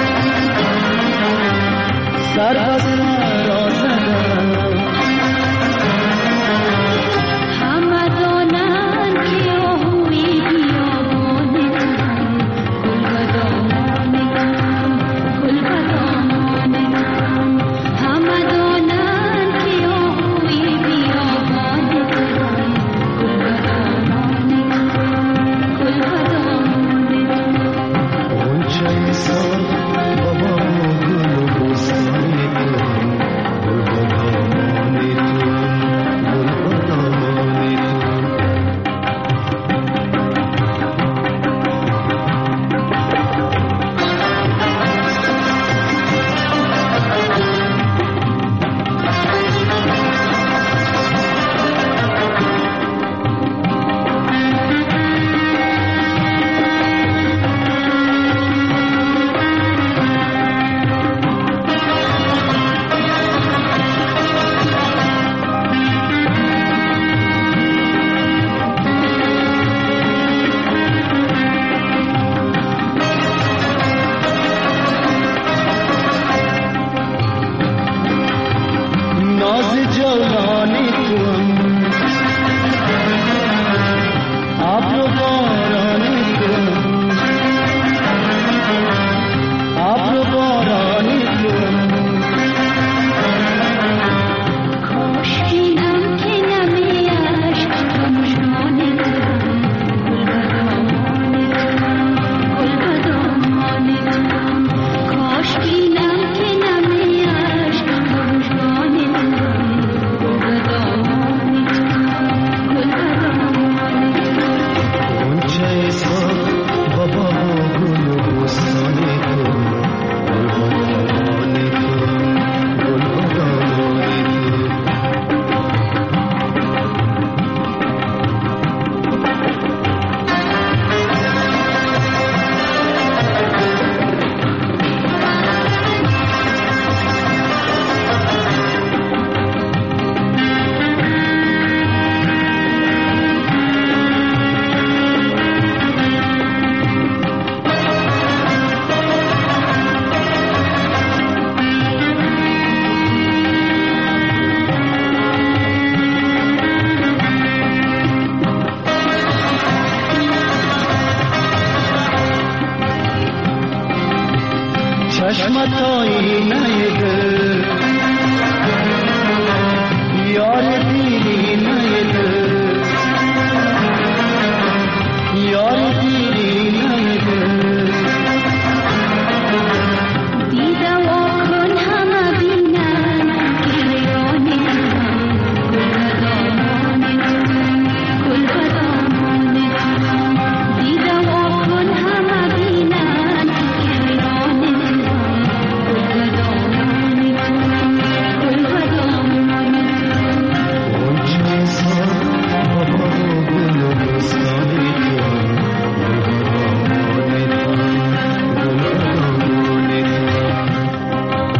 سر به صحرا زدم. همه دانند که آهوی بیابان توام، گل به دامان توام، گل به دامان توام. همه دانند که آهوی بیابان توام، گل به دامان توام، گل به دامان توام. غنچه سال بابا گل و بستان توام، گل به دامان توام، گل به دامان توام. ناز جوانی توام، ابر و بارانی توام، ابر و بارانی توام. کاش بینم که نمی اشک مژگان توام، گل به دامان توام، گل به دامان توام. کاش بینم که نمی اشک مژگان توام، گل به دامان توام، گل به دامان توام. غنچه سال بابا گل و بستان توام، گل به دامان توام، گل به دامان توام. چشمت آینه دل، یار دیرینه دل، یار دیرینه دل. دیده واکن همه بینن که حیران توام، گل به دامان توام، گل به دامان توام. دیده واکن همه بینن که حیران توام، گل به دامان توام، گل به دامان توام. غنچه سال بابا گل و بستان توام، گل به دامان توام، گل به دامان توام.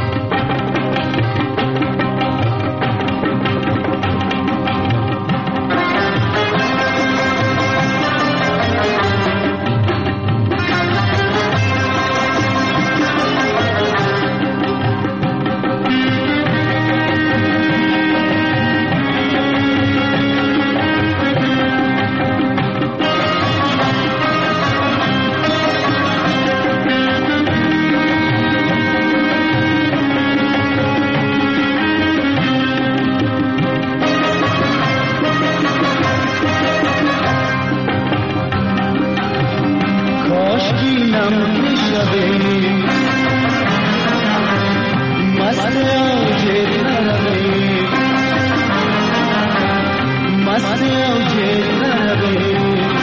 کاش بینم که شبه مست اوج طربه، مست اوج طربه.